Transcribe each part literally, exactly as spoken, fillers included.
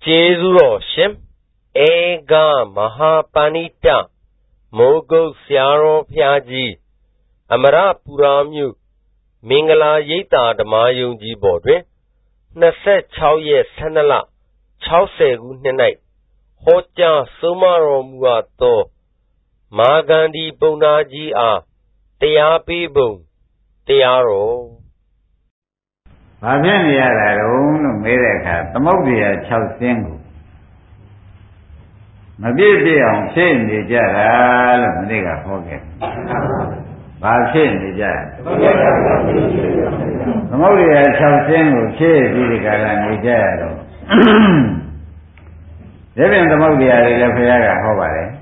Jesuo Shim Ega Mahapanita Mogo Siaro Piaji Amara Puramu Mingala Yeta Damayunji Bodre Nase Chow Ye Sanala Chow Segu Nenai Hoja Sumaro Muato Magandi Bonaji A Teapi Bung Tearo Babian Yara Mereka, the Modia Chow Single Maybe on chain the Jara, Nigga Hogan. Balchin the Jara. The Modia Chow Single, Chase the Garan the Jara. Living the Modia, the Lafiaga Hobare.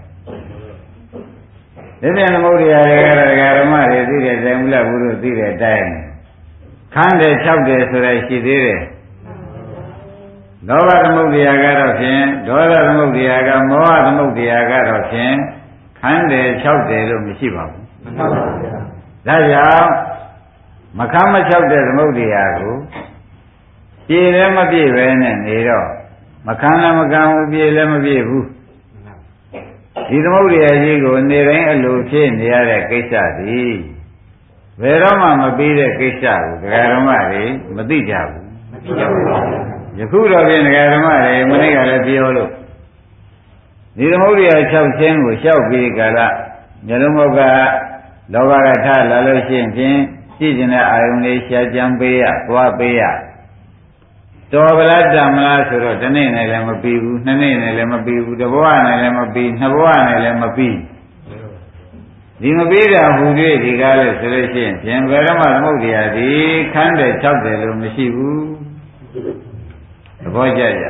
Living the Modia, the Garamari, the Zemla Guru, the Dime. Can't they chop this so that she did it? Nova the Mudiaga of him, Dora the Mudiaga, Moa the Mudiaga of him, can't they chop the Mishiba? That's how Makama chop the Mudiago. She never be when and Nero. Makana Makam will be a lemabu. The Mudiago go and they rain a low chain the other Kesha. Verama Mabida Kisha, Garamari, Madija. Yakura in Garamari, Maniga Piolo. Nidamoria Chow Chen will show Gala, Yalumoga, Logarata, Lalo Shin, Sijina Ionesia Jambea, Guabea. Tobala Damla Suro, the name Lemabu, the name Lemabu, the one Lemabi, the one Lemabi. The Mabida who did the Gala selection, and Verama Modia, the Kanda Chabde Lumishibu, the Bojaja.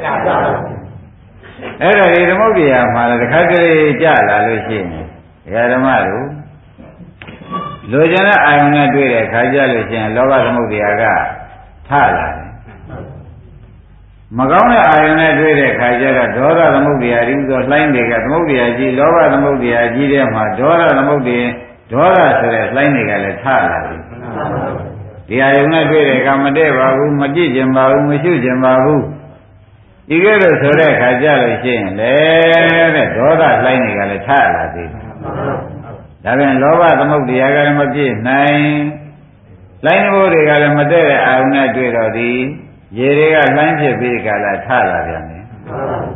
Era the Modia, the Kagari Jala Luchin, Yaramaru. Lojana, I am not doing a Kajalushin, Lova Modiaga, Tala. Magana, I am not doing a Kajara, Dora the Modia, the line they got Modia, Lova the Modia, Gidema, Dora the Modia, Dora says, line they got a Tala. The I am not doing a Kamadeva, Majijamba, Mishujamba. You get a Sore Kajalushin, there, Dora line they got a Tala. Davin Lova the Modia, Maji, nine. Line over the Galamade, I am not doing all these. Yerega line to be Gala Tala.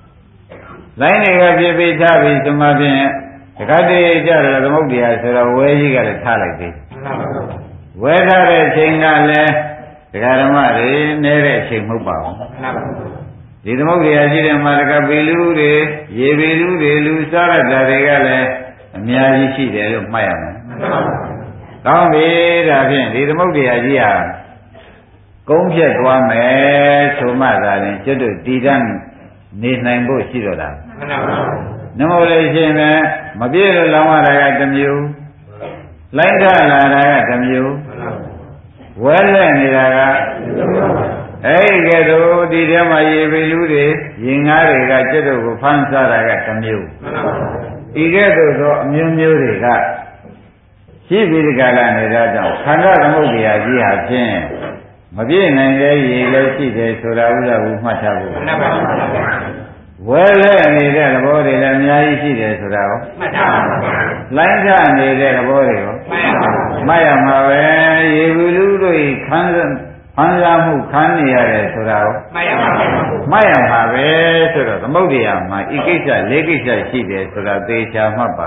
Line to be Tavi to Mabin, the Kadi Jara, the Modia, so where you got a Tala. Whether a Chingale, the Garamari, never Chimuba. The Modia did a Marca Bilure, Yebilu, Lusara, the Regale, and Miyaji, the Mayaman. Don't be Ravin, the Modia. Công việc qua mẹ số mà ra nên chứ được đi ra nên này bộ chỉ rồi đó. Nếu mà lấy chuyện này mà biết là làm ra cái tầm yêu, lấy ra là ra cái tầm yêu, quên lên đi ra cái, ấy cái đó đi ra mà gì về lưu đi, những ai cái chứ được có phán ra ra cái tầm yêu, ý cái đó đó nhiều nhiều đi cái, chỉ vì cái là này ra đâu, khán giả nó không bị gì hết chứ. Maybe in a year, see the Suraula with Matabu. Well, they had a body, and I see the Surau. Line down, they had a body. Maya Mave, you will do Kansan, Hansamu Kanya Surau. Maya Mave, Sura, the Modia, my Ikisa, Lekisa, see the Sura, they shall Mapa.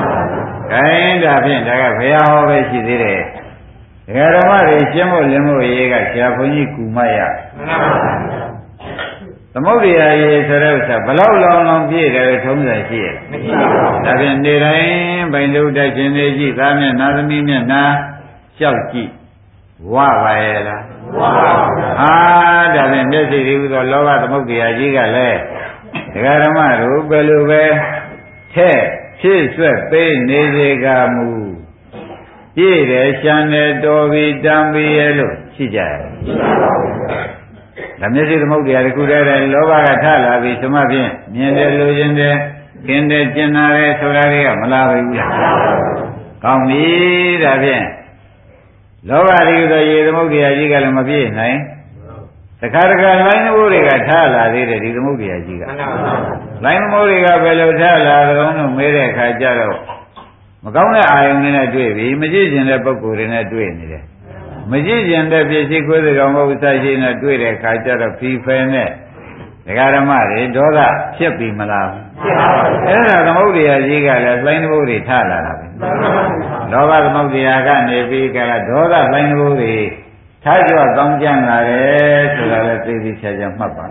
Kind of thing, I have always see it. Garamari, Jamo Lemo Yega, Japoni Kumaya. The Modia is a rasa, below long long beard, there is home that here. Davin de Rain, by no Dajeneji, Damian, Nadamina, Na, Shalki, Wawaela. Ah, Davin, this is the Lova, the Modia Giga Le. Garamaru, Beluve, Te, Chiswe, Bay, Nezegamu. Here, Shane, Dovi, Dambi, Yellow, Sija. The music of Modia, Kuda, Lova, Tala, Visumabin, Niende, Lugende, Kende, Genare, Solaria, Malawi. Come me, Davin. Lova, the Modia, Yigal, Mabi, eh? The Karaga line over Tala, လာသေးတယ်ဒီသမုဒ္ဒရာကြီးကလိုင်းသမုဒ္ဒရာဘယ်လိုထလာတုံးလို့မေးတဲ့အခါကျတော့မကောင်းတဲ့အာယုန်တွေနဲ့တွေ့ပြီမကြည့်ကျင်တဲ့ပုဂ္ဂိုလ်တွေနဲ့တွေ့နေတယ်မကြည့်ကျင်တဲ့ပြည့်စည်ခွေးတော်မဟုတ်သရှိနဲ့တွေ့တဲ့အခါကျတော့ဖီဖယ်နဲ့ဒကာဓမ္မတွေဒေါသဖြစ်ပြီမလားဖြစ်ပါဘူးအဲ့ဒါသမုဒ္ဒရာကြီးကလည်းလိုင်းသမုဒ္ဒရာထလာတာပဲလောဘသမုဒ္ဒရာကနေပြီးကလည်းဒေါသလိုင်းသမုဒ္ဒရာထားကြွကောင်းကြံလာတယ်ဆိုတာလည်းသိသိချာချာမှတ်ပါ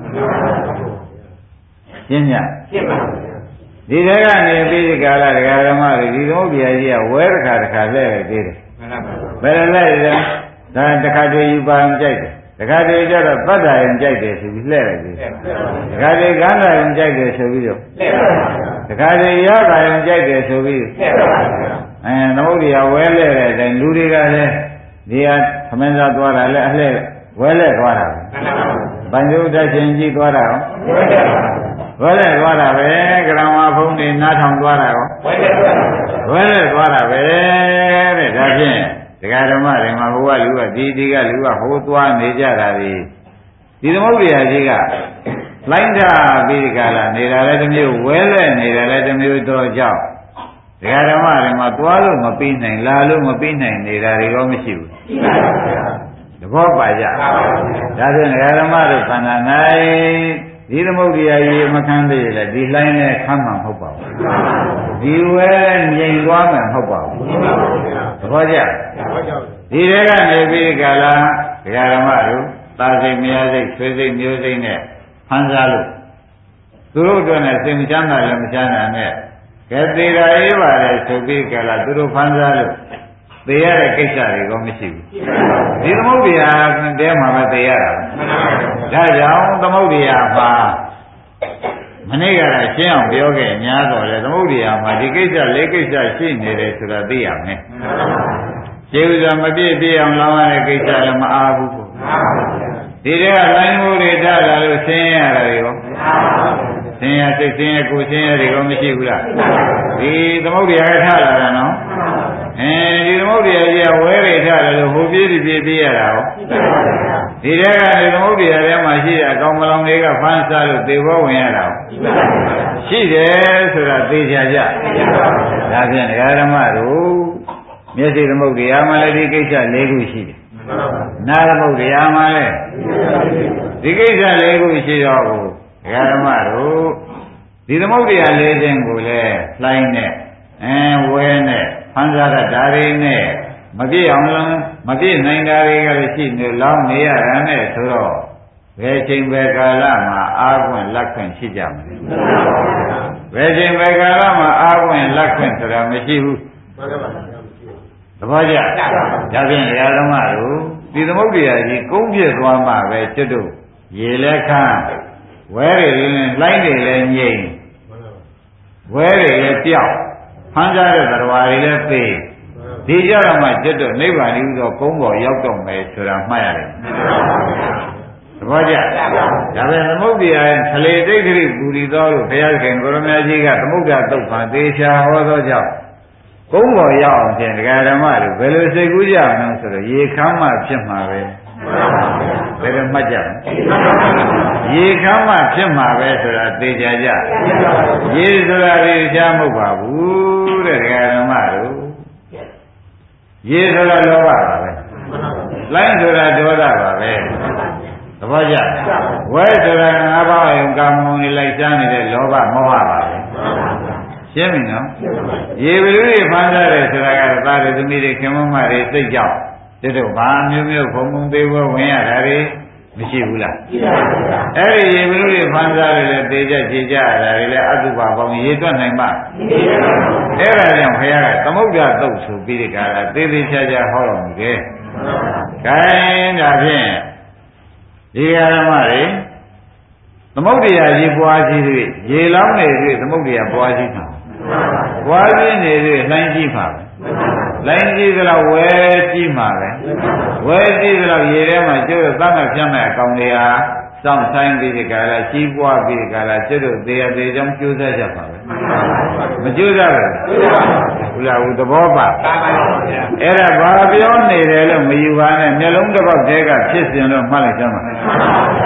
ရှင်းညရှင်းပါဒီတဲကနေပြီးဒီကာလဒကာဓမ္မတွေဒီသမုဒ္ဒရာကြီးကဝဲတစ်ခါတစ်ခါလဲလိုက်သေးတယ်ဘယ်လိုလဲဒါတစ်ခါတည်းယူပါအောင်ကြိုက်တယ်တခါတည်းကျတော့ပတ်တာရင်ကြိုက်တယ်ဆိုပြီးလှဲ့လိုက်ပြီတခါတည်းကမ်းတာရင်ကြိုက်တယ်ဆိုပြီးတော့လှဲ့ပါတခါတည်းရတာရင်ကြိုက်တယ်ဆိုပြီးလှဲ့ပါအဲသမုဒ္ဒရာဝဲလဲတဲ့အတိုင်းလူတွေကလည်းဒီဟာသမင်းသားသွားတာလည်းအလှဲ့ဝဲလဲသွားတာပဲဘန်ကျုပ်တက်ရှင်ကြီးသွားတာရောဝဲလဲသွားတာပဲကရမဖုံးနေနားထောင်သွားတာရောဝဲလဲသွားတာပဲတဲ့ဒါဖြင့်ဒကာဓမ္မတွေမှာဘုရားလူကဒီဒီကလူကဟိုသွားနေကြတာဒီဒီသမုဒ္ဒရာကြီးကလိုင်းတာပြီးဒီကလာနေတာလည်းတစ်မျိုးဝဲလဲနေတာလည်းတစ်မျိုးတော့ကြောက်ဒကာဓမ္မတွေမှာသွားလို့မပြီးနိုင်လာလို့မပြီးနိုင်နေတာတွေရောမရှိဘူးသဘောပါကြဒါဖြင့်ဒကာဓမ္မတို့ခန္ဓာ၌ဒီသမုဒ္ဒရာကြီးမခံသေးလေဒီလိုင်းနဲ့ခမ်းမှာမဟုတ်ပါဘူးဒီဝဲငြိမ်သွားမှာမဟုတ်ပါဘူးသဘောကျဒီတဲကနေပြီးကြလားဒကာဓမ္မတို့သာစိတ်မရစိတ်ဆွေစိတ်မျိုးစိတ်နဲ့ဖန်စားလို့သူတို့အတွက်နဲ့စိတ်မချမ်းသာလည်းမချမ်းသာနဲ့ကဲသေးတာအေးပါတယ်ဆိုပြီးကြလားသူတို့ဖန်စားလို့သေရတဲ့ကိစ္စတွေကမရှိဘူးဒီသမုဒ္ဒရာတဲမှာပဲသေရတာဒါကြောင့်သမုဒ္ဒရာမှာမနေ့ကရှင်းအောင်ပြောခဲ့ညာတော့လေသမုဒ္ဒရာမှာဒီကိစ္စလေးကိစ္စရှိနေတယ်ဆိုတာသိရမယ်ကျေဥစွာမပြည့်ပြည့်အောင်လောင်းရတဲ့ကိစ္စလည်းမအားဘူးပေါ့ဒီတဲကလိုင်းမှုတွေထားလာလို့ဆင်းရဲရတာတွေရောဆင်းရဲစိတ်ဆင်းရဲကိုယ်ဆင်းရဲတွေရောမရှိဘူးလားဒီသမုဒ္ဒရာကထားလာတာနော်အဲဒီသမုဒ္ဒရာကြီးကဝဲရိထားတယ်လို့ဟိုပြေးပြီးပြေးပြေးရတာရောဒီတဲကဒီသမုဒ္ဒရာထဲမှာရှိတဲ့အကောင်မလောင်တွေကဖမ်းစားလို့သေဘောဝင်ရတာရှိတယ်ဆိုတာသိကြကြဒါဖြင့်ဒကာဓမ္မတို့မျက်စိသမုဒ္ဒရာမှာလည်းဒီကိစ္စ၄ခုရှိတယ်နာသမုဒ္ဒရာမှာလည်းဒီကိစ္စ၄ခုရှိတော့ဘူးဒကာဓမ္မတို့ဒီသမုဒ္ဒရာ၄ခြင်းကိုလည်းလှိုင်းနဲ့အဲဝဲနဲ့ဖန်စားတဲ့ဓာရီနဲ့မပြည့်အောင်လုံးမပြည့်နိုင်တာတွေကလည်းရှိနေလောင်းနေရတာနဲ့ဆိုတော့ဘယ်ချိန်ဘယ်ကာလမှာအာခွင့်လက်ခွင့်ရှိကြမလဲဘယ်ချိန်ဘယ်ကာလမှာအာခွင့်လက်ခွင့်ဆိုတာမရှိဘူးသဘောကျဒါဖြင့်ဓမ္မတို့ဒီသမုဒ္ဒရာကြီးကုန်းပြည့်သွားမှပဲကျွတ်တို့ရေလက်ခမ်းဝဲတွေလည်းလှိုင်းတွေလည်းငြိမ်ဝဲတွေလည်းပြောက်ဖမ်းကြတဲ့သရဝါတွေလည်းသိဒီကြတော့မှကျွတ်တို့နိဗ္ဗာန်ဤသောကုန်းပေါ်ရောက်တော့မယ်ဆိုတာမှတ်ရတယ်သဘောကျဒါပဲသမုဒ္ဒရာသလေတိတ်္တိပူရီသောလို့ဘုရားခင်ကိုရမကြီးကသမုဒ္ဒရာသုတ်ပါသေချာဟောသောကြောင့်ကုန်းပေါ်ရောက်အောင်ဖြင့်ဒကာဓမ္မတို့ဘယ်လိုစိတ်ကူးကြမလဲဆိုတော့ရေခမ်းမှဖြစ်မှာပဲဘယ်လိုမှတ်ကြလဲရေခမ်းမှဖြစ်မှာပဲဆိုတာသိကြကြရေဆိုတာဒီချားမဟုတ်ပါဘူးတဲ့ဒကာဓမ္မတို့ရေဆိုတာလောဘပါပဲလိုင်းဆိုတာဒေါသပါပဲသဘောကျဝဲဆိုတာငါးပါးယုံကာမုံတွေလိုက်ရှားနေတဲ့လောဘမောဟပါပဲရှင်းပြီနော်ရေဘလူတွေဖမ်းကြတယ်ဆိုတာကသာရသမီးတွေခင်မမတွေစိတ်ကြောက်တို့ဘာမျိုးမျိုးဘုံဘုံသေးဘောဝင်ရတာတွေမရှိဘူးလားရှိပါဘူးအဲ့ဒီရေဘလူတွေဖမ်းကြတယ်လေသေကြခြေကြရတာတွေလည်းအတုပါပေါင်းရေတွက်နိုင်ပါအဲ့ဒါကြောင့်ဘုရားကသမုဒ္ဒရာသုတ်ဆိုပြီးဒီကရာသေသေးချာချာဟောတော်မူတယ်ခိုင်းဒါဖြင့်ဒီဃာရမတွေသမုဒ္ဒရာကြီးပွားကြီးတွေရေလောင်းနေတွေသမုဒ္ဒရာပွားကြီးမှာပွားကြီးနေတွေလှိုင်းကြီးမှာပဲလှိုင်းကြီးဆိုတော့ဝဲကြီးမှာပဲဝဲကြီးဆိုတော့ရေထဲမှာကျိုးသတ်မှတ်ဖြတ်မဲ့အကောင်တွေဟာစောင့်ဆိုင်ပြီးဒီကရာကြီးပွားပြီးဒီကရာကျိုးတို့သေးသေးချောင်းကျိုးစားကြပါပဲမကျိုးစားဘူးဘုရားဟူသဘောပါအဲ့ဒါဘာပြောနေတယ်လို့မယူပါနဲ့မျက်လုံးတစ်ပေါက်တည်းကဖြစ်စဉ်လို့မှတ်လိုက်ကြမှာ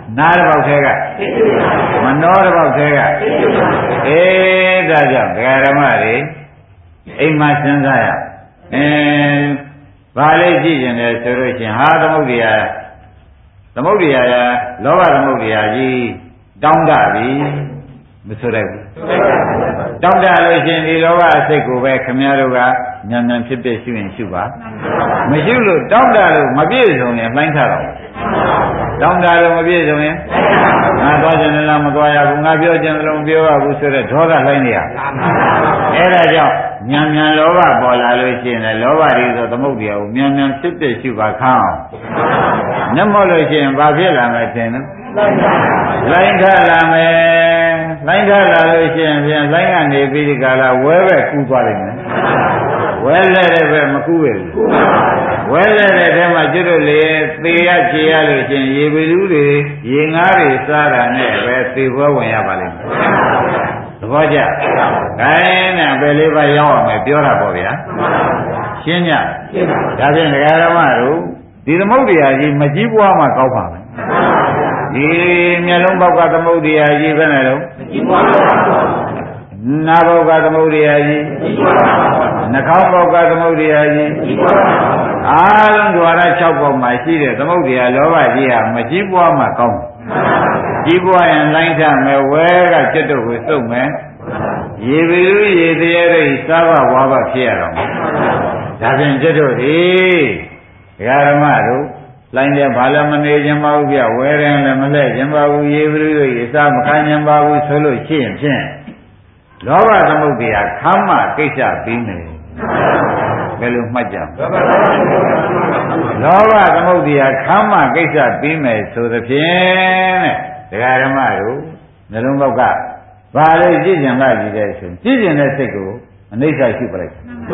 နာတစ်ပေါက်သေးကမနှောတစ်ပေါက်သေးကအေးဒါကြောင့်ဒကာဓမ္မတွေအိမ်မှာစဉ်းစားရအင်းဘာလေးကြည့်ကျင်တယ်ဆိုလို့ရှိရင်ဟာသမုဒ္ဒရာသမုဒ္ဒရာလောဘသမုဒ္ဒရာကြီးတောင်းတပြီမဆိုလိုက်ဘူးတောင်းတလို့ရှိရင်ဒီလောဘအစိတ်ကိုပဲခမည်းတော်ကညံညံဖြစ်ဖြစ်ရှုရင်ရှုပါမရှိလို့တောင်းတလို့မပြည့်စုံရင်နှိုင်းထားတော့တောင်းတလို့မပြည့်စုံရင်ငါသွားခြင်းလည်းမသွားရဘူးငါပြောခြင်းလည်းမပြောရဘူးဆိုတော့ဒေါသလှိုင်းနေရအဲဒါကြောင့်ညံညံလောဘပေါ်လာလို့ရှိရင်လည်းလောဘတွေဆိုသမုဒ္ဒရာကိုညံညံဖြစ်ဖြစ်ရှုပါခအောင်မျက်မှောက်လို့ရှိရင်ဘာဖြစ်လာမလဲထင်လဲလိုင်းထလာမယ်လိုင်းထလာလို့ရှိရင်ပြန်လိုင်းကနေပြီးဒီကလာဝဲပဲကူးသွားလိမ့်မယ်ဝဲလဲတဲ့ပဲမကူးပဲဘူးဝဲလဲတဲ့ထဲမှာကျွတ်လို့လေသေရခြေရလို့ရှိရင်ရေပလူတွေရေငါးတွေစားတာနဲ့ပဲသေပွဲဝင်ရပါလိမ့်မယ်သဘောကျခိုင်းနဲ့ပဲလေးပါရောက်အောင်မယ်ပြောတာပေါ့ဗျာရှင်းညဒါဖြင့်ဒကာဓမ္မတို့ဒီသမုဒ္ဒရာကြီးမကြီးပွားမှကောက်ပါမယ်ဒီမျက်လုံးပေါက်ကသမုဒ္ဒရာကြီးပဲနဲ့တော့နားပေါက်ကသမုဒ္ဒရာကြီးနှာခေါင်းပေါက်ကသမုဒ္ဒရာကြီးအားလုံး द्वार ၆ပေါက်မှာရှိတဲ့သမုဒ္ဒရာလောဘကြီးဟာမကြီးပွားမှကောင်းကြီးပွားရင်လိုင်းထမယ်ဝဲကจิตတို့ကိုစုပ်မယ်ရေပီလူရေသေးရိစားဘဝါဘဖြစ်ရတော့ဒါဖြင့်จิตတို့ဒီဒကာဓမ္မတို့လိုင်းတဲ့ဘာလည်းမနေခြင်းပါဘူးပြဝဲရင်လည်းမလှဲ့ခြင်းပါဘူးရေပီလူရေစားမခံခြင်းပါဘူးဆိုလို့ရှိရင်ဖြင့်လောဘသမုဒ္ဒရာခမ်းမကိစ္စပြီးမယ်ဘယ်လိုမှတ်ကြလောဘသမုဒ္ဒရာခမ်းမကိစ္စပြီးမယ်ဆိုသဖြင့်တဲ့ဒကာဓမ္မတို့နှလုံးပေါက်ကဘာလို့ကြည့်ကြံလာကြည့်တဲ့ဆိုကြည့်ကြံတဲ့စိတ်ကိုအနိစ္စရှိပလိုက်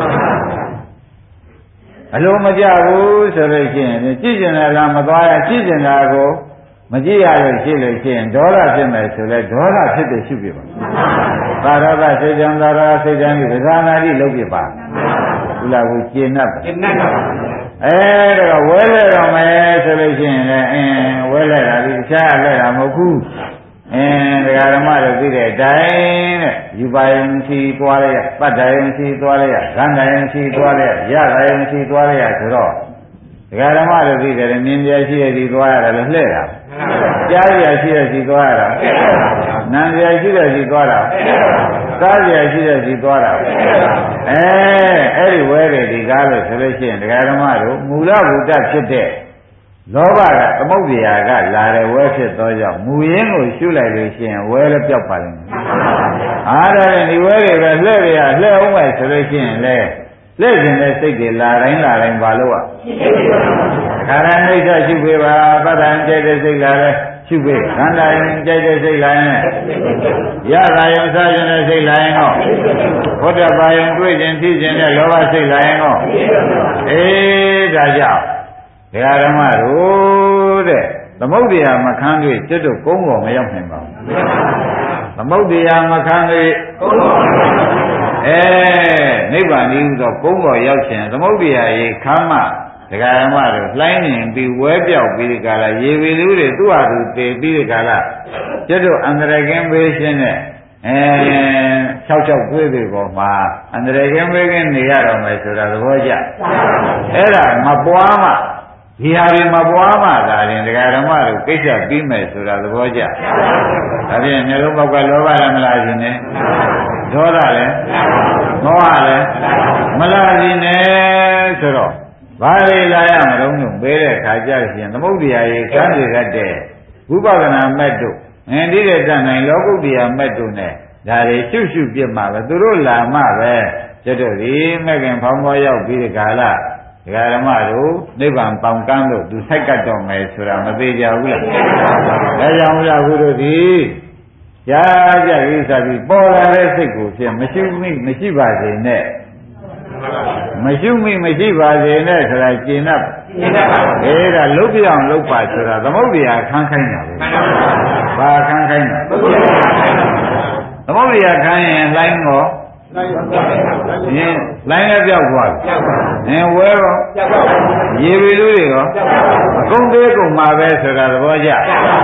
အလိုမကြဘူးဆိုလို့ရှိရင်ကြည့်ကြံတာကမသွားရကြည့်ကြံတာကိုမကြည့်ရလို့ရှိလို့ရှိရင်ဒေါသဖြစ်မယ်ဆိုလဲဒေါသဖြစ်တဲ့ရှုပြပါသာရကစိတ်ကြံသာရစိတ်ကြံဒီဒကာနာတိလုပ်ပြပါဘုလားကိုကျင့်납ကျင့်납အဲဒါကဝဲလဲတော့မယ်ဆိုလို့ရှိရင်လည်းအင်းဝဲလဲတာဒီတခြားလဲတာမဟုတ်ဘူးအင်းဒကာဓမ္မတို့သိတဲ့အတိုင်းတဲ့ယူပါယံရှိသွားလိုက်ရပတ္တယံရှိသွားလိုက်ရဂန္ဓယံရှိသွားလိုက်ရရတာယံရှိသွားလိုက်ရဆိုတော့ဒကာဓမ္မတို့သိတယ်မြင်ပြရှိတဲ့ဒီသွားရတယ်လို့လှဲ့တာကြားရရှိတဲ့ဒီသွားရတာနာမ်ရရှိတဲ့ဒီသွားတာစားရရှိတဲ့ဒီသွားတာအဲအဲ့ဒီဝဲတွေဒီကားလို့ဆိုလို့ရှိရင်ဒကာဓမ္မတို့မူလဘုဒ္ဓဖြစ်တဲ့လောဘကသမုဒ္ဒရာကလာတဲ့ဝဲဖြစ်သောကြောင့်မူရင်းကိုရှုလိုက်လို့ရှိရင်ဝဲလည်းပျောက်ပါလိမ့်မယ်အားဒါနဲ့ဒီဝဲတွေပဲလှဲ့ရလှဲ့အောင်ပဲဆိုလို့ရှိရင်လေလှဲ့ခြင်းတဲ့စိတ်တွေလာတိုင်းလာတိုင်းဘာလို့อ่ะခါရဏိဋ္ဌရှုပေးပါပတ္တန်ကျဲတဲ့စိတ်လာလဲရှုပေးခန္ဓာရင်ကျဲတဲ့စိတ်လာရင်ရတာယုံစားခြင်းတဲ့စိတ်လာရင်ဟောဘုဒ္ဓဘာယုံတွေ့ခြင်းသိခြင်းတဲ့လောဘစိတ်လာရင်ဟောအေးဒါကြောင့်ဒကာဓမ္မတို့တဲ့သမုဒ္ဒရာမခံတွေ့จิตတို့ကုန်းပေါ်မရောက်နိုင်ပါဘူးသမုဒ္ဒရာမခံတွေ့ကုန်းပေါ်အဲနိဗ္ဗာန်ဤဟူသောကုန်းပေါ်ရောက်ခြင်းသမုဒ္ဒရာရေခမ်းမဒကာဓမ္မတို့လှိုင်းနေပြီးဝဲပြောက်ပြီးဒီကလာရေပီလူတွေသူ့ဟာသူတည်ပြီးဒီကလာจิตတို့အန္တရာယ်ကင်းပေးခြင်းနဲ့အဲ၆၆တွေးတွေပေါ်မှာအန္တရာယ်ကင်းပေးခြင်းနေရတော့မယ်ဆိုတာသဘောကျအဲ့ဒါမပွားမှဒီဟာတွေမပွားမှသာရင်ဒကာဓမ္မတို့ကိစ္စပြီးမယ်ဆိုတာသဘောကျဒါဖြင့်မျိုးလုံးပေါက်ကလောဘလည်းမလာခြင်းနဲ့ဒေါသလည်းမောဟလည်းမလာခြင်းနဲ့ဆိုတော့ဘာတွေလာရမလို့လို့ပေးတဲ့ခါကြရင်သမုဒ္ဒရာရေကမ်းတွေကတဲ့ဝိပဿနာမက်တို့အင်းဒီတဲ့တန်နိုင်လောကုတ္တရာမက်တို့နဲ့ဒါတွေရှုရှုပြစ်မှာပဲသူတို့လာမှပဲကျွတ်တို့ဒီမဲ့ခင်ဖောင်းပေါ်ရောက်ပြီးဒီကာလဒကာဓမ္မတို့နိဗ္ဗာန်ပေါင်ကမ်းလို့သူဆိုက်ကတ်တော့မယ်ဆိုတာမသေးကြဘူးလားဒါကြောင့်လားဘုရားဒီကြားကြရေးစားပြီးပေါ်လာတဲ့စိတ်ကိုဖြင့်မရှိမိမရှိပါစေနဲ့မရှိမိမရှိပါစေနဲ့ဆိုတာကျင့်납အေးဒါလုတ်ပြအောင်လုတ်ပါဆိုတာသမုဒ္ဒရာခန်းခိုင်းတာပဲဘာခန်းခိုင်းတာသမုဒ္ဒရာခန်းရင်လိုင်းတော့ညင်းလိုင်းလည်းပြောက်သွားပြီ။ငဝဲရောရေပီလူတွေရောအကုန်သေးကုန်မှာပဲဆိုတာသဘောကျ။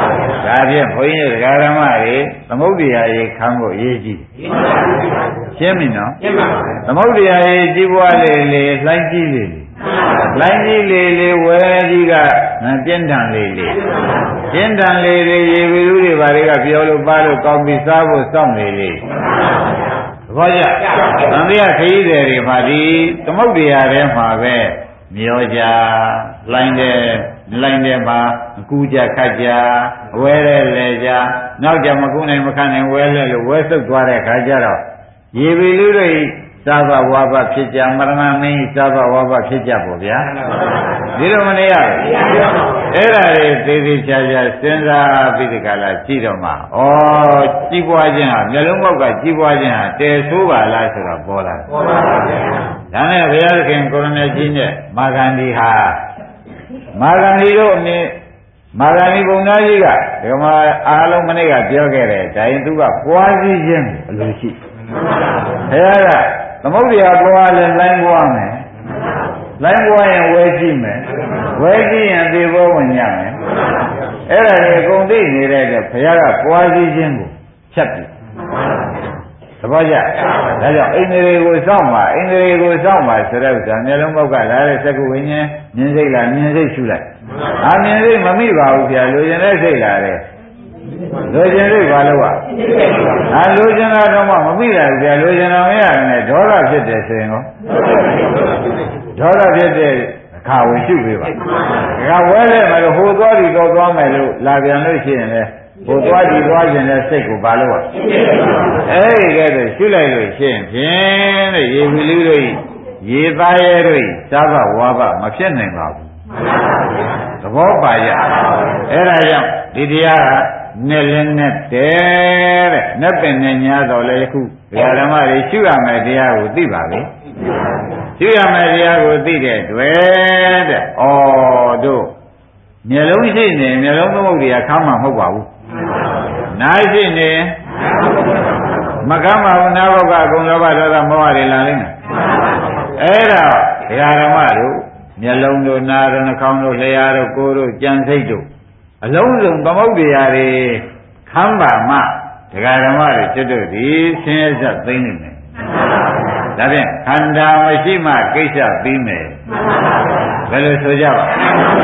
ဒါဖြင့်ဘုန်းကြီးတရားဓမ္မတွေသမုဒ္ဒရာရေခံဖို့အရေးကြီးရှင်းပြီနော်သမုဒ္ဒရာရေကြီးပွားလေလေလှိုင်းကြီးလေလေလှိုင်းကြီးလေလေဝဲကြီးကပြင်းထန်လေလေပြင်းထန်လေလေရေဝီလူတွေဘာတွေကပြောလို့ပါလို့ကောင်းပြီးစားဖို့စောင့်နေလေဘောကြသံဃာခရီးတွေမှာဒီသမုဒ္ဒရာထဲမှာပဲမျောကြလှိုင်းတယ်လှိုင်းတယ်မှာအကူကြခတ်ကြဝဲရဲလဲကြနောက်ကြမကူနိုင်မခံနိုင်ဝဲလဲလို့ဝဲဆုပ်သွားတဲ့ခါကျတော့ရေပီလူတွေသာဘဝါဘဖြစ်ကြမရဏမင်းသာဘဝါဘဖြစ်ကြပေါ့ဗျာဒီလိုမနေရဘူးအဲ့ဒါတွေသေသေးချာချာစဉ်းစားပြီးဒီကလာကြည့်တော့မှဩကြီးပွားခြင်းဟာမျက်လုံးပေါက်ကကြီးပွားခြင်းဟာတည်ဆိုးပါလားဆိုတော့ပေါ်လာပေါ်ပါပါဗျာဒါနဲ့ဘုရားသခင်ကိုရမကြီးနဲ့မာဂန္ဒီဟာမာဂန္ဒီတို့အနေမာဂန္ဒီဘုံသားကြီးကဒီမှာအားလုံးမနေ့ကပြောခဲ့တယ်ဒါရင်သူကပွားစည်းခြင်းအလိုရှိဘုရားကသမုဒ္ဒရာပွားလဲလိုင်းပွားမယ်လိုင်းပွားရင်ဝဲကြည့်မယ်ဝဲကြည့်ရင်သေဘောဝင်ရမယ်အဲ့ဒါကြီးအကုန်သိနေတဲ့အတွက်ဘုရားကပွားစည်းခြင်းကိုဖြတ်ပြီသဘောကျဒါကြောင့်အိန္ဒြေကိုစောင့်ပါအိန္ဒြေကိုစောင့်ပါဆိုတဲ့ဥစ္စာမျိုးလုံးပေါက်ကလာတဲ့သက္ကုဝိညာဉ်မြင်စိတ်လားမြင်စိတ်ရှုလိုက်အာမြင်စိတ်မမိပါဘူးဗျာလိုချင်တဲ့စိတ်လာတယ်လိုချင်စိတ်ဘာလို့ အာလိုချင်တာတော့မှမမိတာဗျာလိုချင်တာမရနဲ့ဒေါသဖြစ်တယ်ဆိုရင်ရောဒေါသဖြစ်တဲ့အခါဝင်ရှုပေးပါအခါဝဲလဲမလို့ဟိုသွားပြီးတော့သွားမယ်လို့လာပြန်လို့ရှိရင်လေဟိုသွားပြီးသွားခြင်းတဲ့စိတ်ကိုဘာလို့ အဲ့ဒီကဲတော့ရှုလိုက်လို့ရှိရင်ဖြင့်တဲ့ရေဝီလူတို့ရေသားရဲတို့သာဘဝါဘမဖြစ်နိုင်ပါဘူးသဘောပါရအဲ့ဒါကြောင့်ဒီတရားကနဲ့လည်းနဲ့တဲ့တဲ့နဲ့ပင်နဲ့ညာတော်လည်းခုဘုရားဓမ္မတွေရှုရမယ်တရားကိုသိပါလေရှုရမယ်တရားကိုသိတဲ့တွေ့တဲ့ဩတို့မျက်လုံးရှိနေမျက်လုံးသမုဒ္ဒရာခမ်းမှာမဟုတ်ပါဘူးနားရှိနေမကမ်းပါဘူးနားဘောကအကုန်လောဘဒေါသမောဟတွေလာလိမ့်မယ်အဲ့ဒါဒကာဓမ္မတို့မျက်လုံးတို့နားတို့နှာခေါင်းတို့လျှာတို့ကိုယ်တို့ကြံစိတ်တို့အလုံးစုံသမုဒ္ဒရာတွေခမ်းပါမှဒကာဓမ္မတွေကျွတ်တို့ဒီဆင်းရဲဆက်သိမ့်နေမယ်ဒါဖြင့်ခန္ဓာမရှိမှကိစ္စပြီးမယ်ဘယ်လိုဆိုကြပါ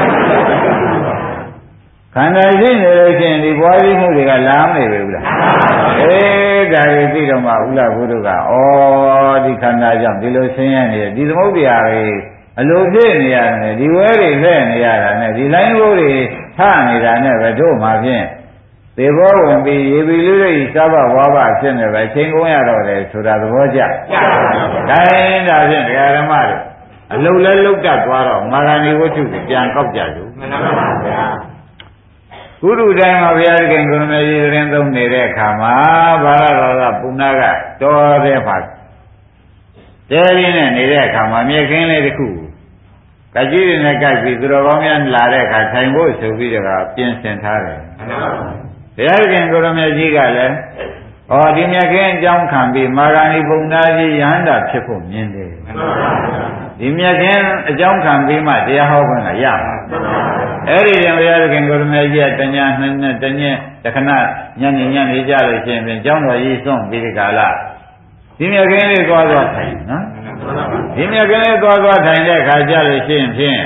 ခန္ဓာရှိနေလို့ရှိရင်ဒီပွားပြီးမှုတွေကလာမနေပဲဘူးလားအေးဒါကြီးသိတော့မှဥလဘုဒ္ဓကဩဒီခန္ဓာကြောင့်ဒီလိုဆင်းရဲနေတယ်ဒီသမုဒ္ဒရာတွေအလိုဖြစ်နေရတယ်ဒီဝဲတွေလက်နေရတာနဲ့ဒီလိုင်းဘိုးတွေထနေတာနဲ့ပဲတို့မှဖြင့်သေဘောဝင်ပြီးရေပီလူတွေသဘဝါဘဖြစ်နေပဲချိန်ကုန်ရတော့တယ်ဆိုတာသဘောကျဒါရင်ဒါဖြင့်ဒကာဓမ္မတွေအလုတ်လဲလုတ်တတ်သွားတော့မာဂန္ဒီဝတ္ထုကိုပြန်ကောက်ကြလို့မှန်ပါဗျာကုရုတိုင်းမှာဘုရားခင်ကိုရမကြီးရင်သုံးနေတဲ့အခါမှာဘာရတော်ကပုဏ္ဏကတော်တဲ့ပါတဲရင်းနဲ့နေတဲ့အခါမှာမြေခင်းလေးတစ်ခုကကြီးတွေနဲ့ကြိုက်ပြီးသူတော်ကောင်းများလာတဲ့အခါထိုင်ဖို့ဆိုပြီးတော့ပြင်ဆင်ထားတယ်ဘုရားခင်ကိုရမကြီးကလည်းဟောဒီမြေခင်းအကြောင်းခံပြီးမာဂန္ဒီပုံသားကြီးယဟန္တာဖြစ်ဖို့မြင်တယ်ဒီမြတ်ခင်အကြောင်းခံပြီးမှတရားဟောခွင့်ကရမှာအဲ့ဒီရင်ဘုရားခင်ကိုရမကြီးကတညာနှစ်နှစ်တညက်တခဏညနေညနေကြလို့ရှိရင်ပြင်ကျောင်းတော်ကြီးစွန့်ပြီးဒီကာလဒီမြတ်ခင်လေးသွားသွားထိုင်နော်ဒီမြတ်ခင်လေးသွားသွားထိုင်တဲ့အခါကြလို့ရှိရင်ဖြင့်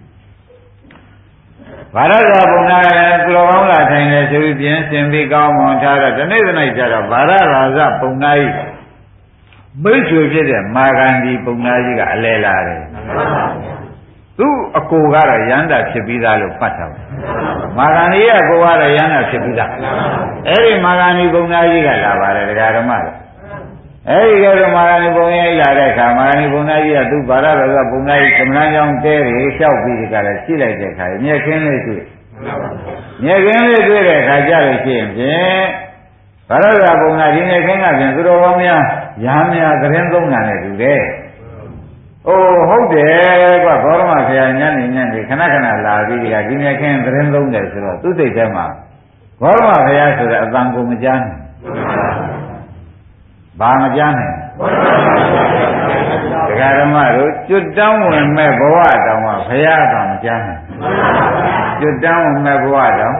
ဘာရဇာဘုံနာသူတော်ကောင်းလာထိုင်နေဆိုပြီးပြင်ဆင်ပြီးကောင်းမွန်ထားတော့ဒီနေ့ဒီနေ့ကျတော့ဘာရရာဇဘုံနာကြီးမိတ်ဆွေဖြစ်တဲ့မာဂန္ဒီပုံနာကြီးကအလဲလာတယ်သူ့အကိုကတော့ရဟန္တာဖြစ်ပြီးသားလို့ပတ်ထားတယ်မာဂန္ဒီရဲ့အကိုကတော့ရဟန္တာဖြစ်ပြီးသားအဲ့ဒီမာဂန္ဒီပုံနာကြီးကလာပါတယ်ဒကာဓမ္မတွေအဲ့ဒီကတော့မာဂန္ဒီပုံကြီးလာတဲ့အခါမာဂန္ဒီပုံနာကြီးကသူ့ဘာရတော်ကပုံနာကြီးသမဏကြောင့်တဲတွေလျှောက်ပြီးဒီကလည်းရှိလိုက်တဲ့အခါမြက်ခင်းလေးတွေ့မြက်ခင်းလေးတွေ့တဲ့အခါကြလို့ရှိရင်ဖြင့်ဘာရတော်ပုံနာဒီမြက်ခင်းကဖြင့်သူတော်ကောင်းများရဟန်းများသတင်းသုံးတာနဲ့တူတယ်။အိုးဟုတ်တယ်ကွာဘောရမဆရာညနေညနေခဏခဏလာပြီးဒီကဒီမြက်ခင်းသတင်းသုံးတယ်ဆိုတော့သူ့စိတ်ထဲမှာဘောရမဆရာဆိုတဲ့အတန်ကိုမကြားနိုင်။ဘာမကြားနိုင်။ဒကာဓမ္မတို့ကျွတ်တောင်းဝင်မဲ့ဘဝတောင်မှဘုရားကမကြားနိုင်။ကျွတ်တန်းဝင်မဲ့ဘဝတော့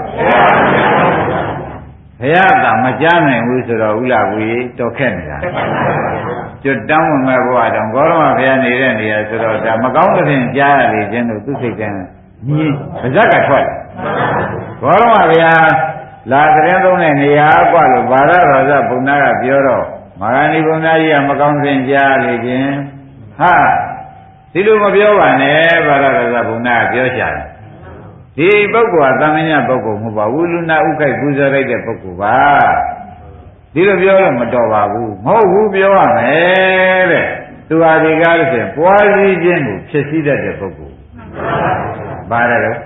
ဘုရားသာမကြားနိုင်ဘူးဆိုတော့ဥလာဝီတော်ခက်နေတာကျွတ်တန်းဝင်မဲ့ဘဝတော့ဂေါရမဘုရားနေတဲ့နေရာဆိုတော့ဒါမကောင်းတဲ့ပြင်ကြားရလေခြင်းတို့သူစိတ်ကညီပါဇက်ကထွက်ဂေါရမဘုရားလာကရင်သုံးတဲ့နေရာกว่าလို့ဘာရရောဇဘုံနာကပြောတော့မဂန္ဒီဘုံသားကြီးကမကောင်းတဲ့ကြားလေခြင်းဟာဒီလိုမပြောပါနဲ့ဘာရရောဇဘုံနာကပြောချင်ဒီပုဂ္ဂိုလ်ကသံဃာပုဂ္ဂိုလ်မဟုတ်ပါဘူးလူနာဥခိုက်ပူဇော်လိုက်တဲ့ပုဂ္ဂိုလ်ပါဒီလိုပြောလို့မတော်ပါဘူးမဟုတ်ဘူးပြောရမယ်တဲ့သူဟာဒီကားလို့ဆိုရင်ပွားစည်းခြင်းကိုဖြစ်စည်းတတ်တဲ့ပုဂ္ဂိုလ်ပါတယ်လို့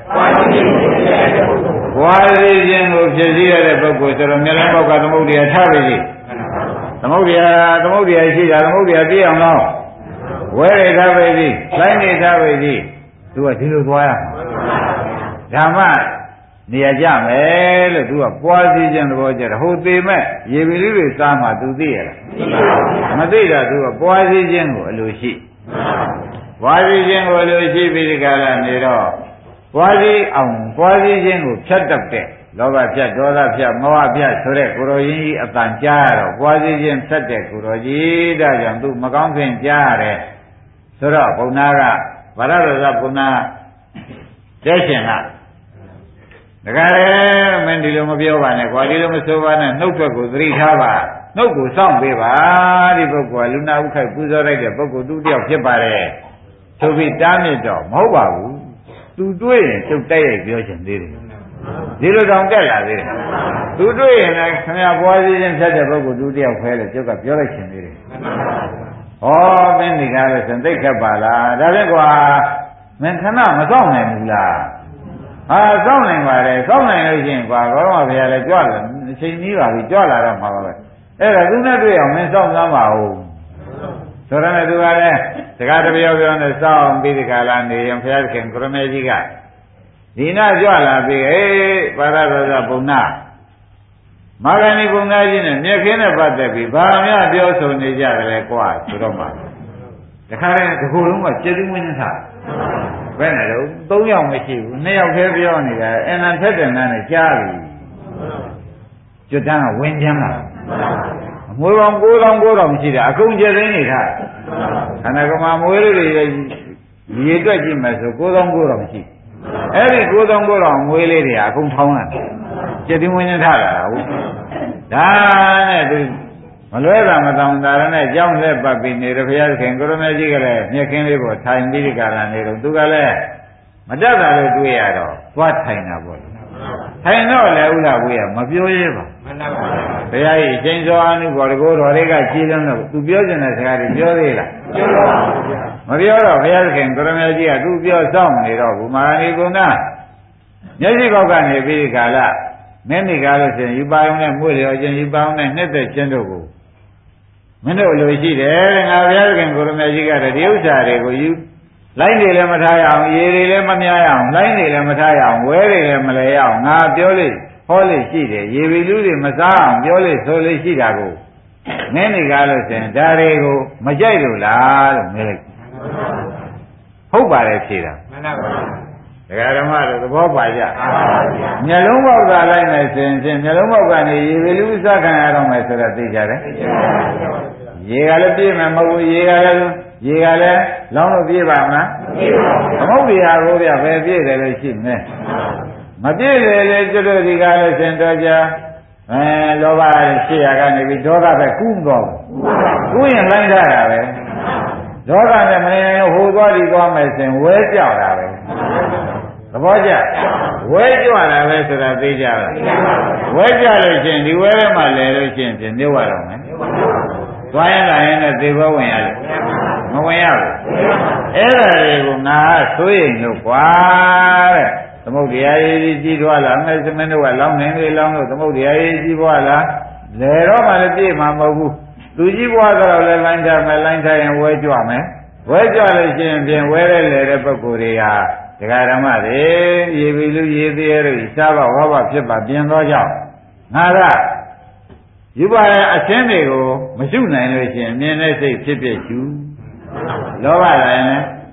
ပွားစည်းခြင်းကိုဖြစ်စည်းရတဲ့ပုဂ္ဂိုလ်ဆိုတော့မျက်လုံးပေါက်ကသမုဒ္ဒရာထားပြီစီသမုဒ္ဒရာသမုဒ္ဒရာရှိတာသမုဒ္ဒရာပြည့်အောင်လို့ဝဲရထားပြီစီလိုင်းနေထားပြီစီသူကဒီလိုသွားရဓမ္မနေရာကြမယ်လို့သူကပွားစည်းခြင်းသဘောကျတယ်ဟိုသေးမဲ့ရေပီလေးတွေစားမှသူသိရလားမသိတာသူကပွားစည်းခြင်းကိုအလိုရှိပွားစည်းခြင်းကိုအလိုရှိပြီးဒီကလာနေတော့ပွားစည်းအောင်ပွားစည်းခြင်းကိုဖြတ်တတ်တဲ့လောဘဖြတ်ဒေါသဖြတ်မောဟဖြတ်ဆိုတဲ့ကိုရောရင်းကြီးအတန်ကြားရတော့ပွားစည်းခြင်းဖြတ်တဲ့ကိုရောကြီးဒါကြောင့်သူမကောင်းခင်ကြားရတယ်ဆိုတော့ဘုံနာကဗရဒဇဘုံနာတဲ့ရှင်ကဒါကြလေမင်းဒီလိုမပြောပါနဲ့ကွာဒီလိုမဆိုပါနဲ့နှုတ်ထွက်ကိုသတိထားပါနှုတ်ကိုစောင့်ပေးပါဒီပုဂ္ဂိုလ်ကလူနာဥခိုက်ပူဇော်လိုက်တဲ့ပုဂ္ဂိုလ်သူတယောက်ဖြစ်ပါတယ်ဆိုပြီးတားမြစ်တော့မဟုတ်ပါဘူးသူတွေ့ရင်ကျုပ်တိုက်ရိုက်ပြောချင်သေးတယ်ဒီလိုတောင်တက်လာသေးတယ်သူတွေ့ရင်လည်းခင်ဗျာပွားစည်းခြင်းဖြတ်တဲ့ပုဂ္ဂိုလ်သူတယောက်ဖဲလို့ကျုပ်ကပြောလိုက်ချင်သေးတယ်ဟောမင်းဒီကားလို့ဆိုသိခက်ပါလားဒါဖြင့်ကွာမင်းခဏမစောင့်နိုင်ဘူးလားဟာစောင့်နိုင်ပါလေစောင့်နိုင်လို့ရှိရင်ကွာဘောရမဘုရားလည်းကြွလာအချိန်ကြီးပါပြီကြွလာတော့မှာပါပဲအဲ့ဒါသူနဲ့တွေ့အောင်မင်းစောင့်စမ်းပါဦးဆိုတော့လည်းသူကလည်းစကားတပြောပြောနဲ့စောင့်ပြီးဒီကလာနေရင်ဘုရားခင်ကရမေကြီးကဒီနာကြွလာပြီအေးပါရသောဇဘုံနာမာဂဏီဘုံသားကြီးနဲ့မြက်ခင်းနဲ့ပတ်သက်ပြီးဘာများပြောဆိုနေကြတယ်လဲကွာဆိုတော့မှတခါတည်းဒီခုလုံးကကျေသူဝင်းသားဘယ်နဲ့တော့သုံးယောက်မရှိဘူးနှစ်ယောက်တည်းပြောနေတာအင်္ဂန်ထက်တဲ့နားနဲ့ကြားပြီကျွတ်တန်းကဝင်ပြန်လာအမွေပေါင်းကိုးထောင်ကိုးထောင်ရှိတယ်အကုန်ကျသိနေထားခန္ဓာကမမွေးလေးတွေရေတွက်ကြည့်မယ်ဆိုကိုးထောင်ကိုးထောင်ရှိအဲ့ဒီကိုးထောင်ကိုးထောင်မွေးလေးတွေအကုန်ထောင်းလာတယ်ကျက်တင်ဝင်နေထားတာဟုတ်ဒါနဲ့သူမလွဲတာမတောင်းတာနဲ့ကြောင်းလက်ပတ်ပြီးနေရဘုရားခင်ကိုရမေကြီးကလည်းမြက်ခင်းလေးပေါ်ထိုင်ပြီးဒီကလာနေတော့သူကလည်းမတတ်တာလို့တွေးရတော့သွားထိုင်တာပေါ့ထိုင်တော့လည်းဥလာဝေးကမပြောရဲပါမှန်ပါပါဘုရားကြီးအချိန်စောအနုဘောတကောတော်တွေကကြည်လုံးတော့သူပြောကျင်တဲ့စကားတွေပြောသေးလားပြောပါဘူးမပြောတော့ဘုရားခင်ကိုရမေကြီးကသူပြောစောင့်နေတော့ဘူမာနီကုဏမျက်စိပေါက်ကနေပြီးဒီကလာမင်းဒီကားလို့ဆိုရင်ယူပါအောင်နဲ့မှုလျော်ခြင်းယူပါအောင်နဲ့နှစ်သက်ခြင်းတို့ကိုမင်းတို့လိုရှိတယ်ငါဘုရားခင်ကိုရမေကြီးကတည်းကဒီဥစ္စာတွေကိုယူလိုင်းတွေလည်းမထားရအောင်ရေတွေလည်းမများရအောင်လိုင်းတွေလည်းမထားရအောင်ဝဲတွေလည်းမလဲရအောင်ငါပြောလို့ဟောလို့ရှိတယ်ရေပီလူတွေမစားအောင်ပြောလို့ဆိုလို့ရှိတာကိုမင်းဒီကားလို့ဆိုရင်ဒါတွေကိုမကြိုက်လို့လားလို့မေးလိုက်ဟုတ်ပါတယ်ဖြေတာမှန်ပါပါဒကာဓမ္မတို့သဘောပါကြမျက်လုံးပေါက်ကလိုက်မယ်ဆိုရင်ဖြင့်မျက်လုံးပေါက်ကနေရေပီလူစားခံရတော့မယ်ဆိုတော့သိကြတယ်ရေကလည်းပြည့်မယ်မဟုတ်ဘူးရေကလည်းရေကလည်းလောင်းလို့ပြည့်ပါမလားမဟုတ်ပါဘူးသမုဒ္ဒရာကိုပြပဲပြည့်တယ်လို့ရှိမယ်မပြည့်တယ်လေကျွတ်တို့ဒီကလည်းစင်တော်ကြအဲလောဘရှိရကနေပြီးဒေါသပဲကူးမသွားဘူးကူးရင်လိုက်တာပဲဒေါသနဲ့မနေရင်ဟိုသွားဒီသွားမယ်ဆိုရင်ဝဲကြောက်တာပဲသဘောကျဝဲကြွတာပဲဆိုတာသိကြလားဝဲကြလို့ရှိရင်ဒီဝဲထဲမှာလဲလို့ရှိရင်ပြင်မြုပ်ရတော့မယ်သွားရင်လာရင်လည်းသေဘောဝင်ရလို့မဝင်ရဘူးအဲ့ဒါတွေကိုငါဆိုရင်လို့ကွာတဲ့သမုဒ္ဒရာကြီးကြီးထွားလာမယ်စမင်းတို့ကလောင်းနေလေလောင်းလို့သမုဒ္ဒရာကြီးကြီးပွားလာလဲတော့မှလည်းပြည့်မှာမဟုတ်ဘူးသူကြီးပွားတော့လည်းလိုင်းထားမယ်လိုင်းထားရင်ဝဲကြွမယ်ဝဲကြွလို့ရှိရင်ပြင်ဝဲရဲလေတဲ့ပုဂ္ဂိုလ်တွေဟာဒကာဓမ္မတွေရေပီလူရေသေးရတို့စားပါဝါပါဖြစ်ပါပြင်သောကြောင့်ငါကယူပါရဲ့အချင်းတွေကိုမရှုနိုင်လို့ရှိရင်မြင်တဲ့စိတ်ဖြစ်ဖြစ်ရှုလောဘလည်း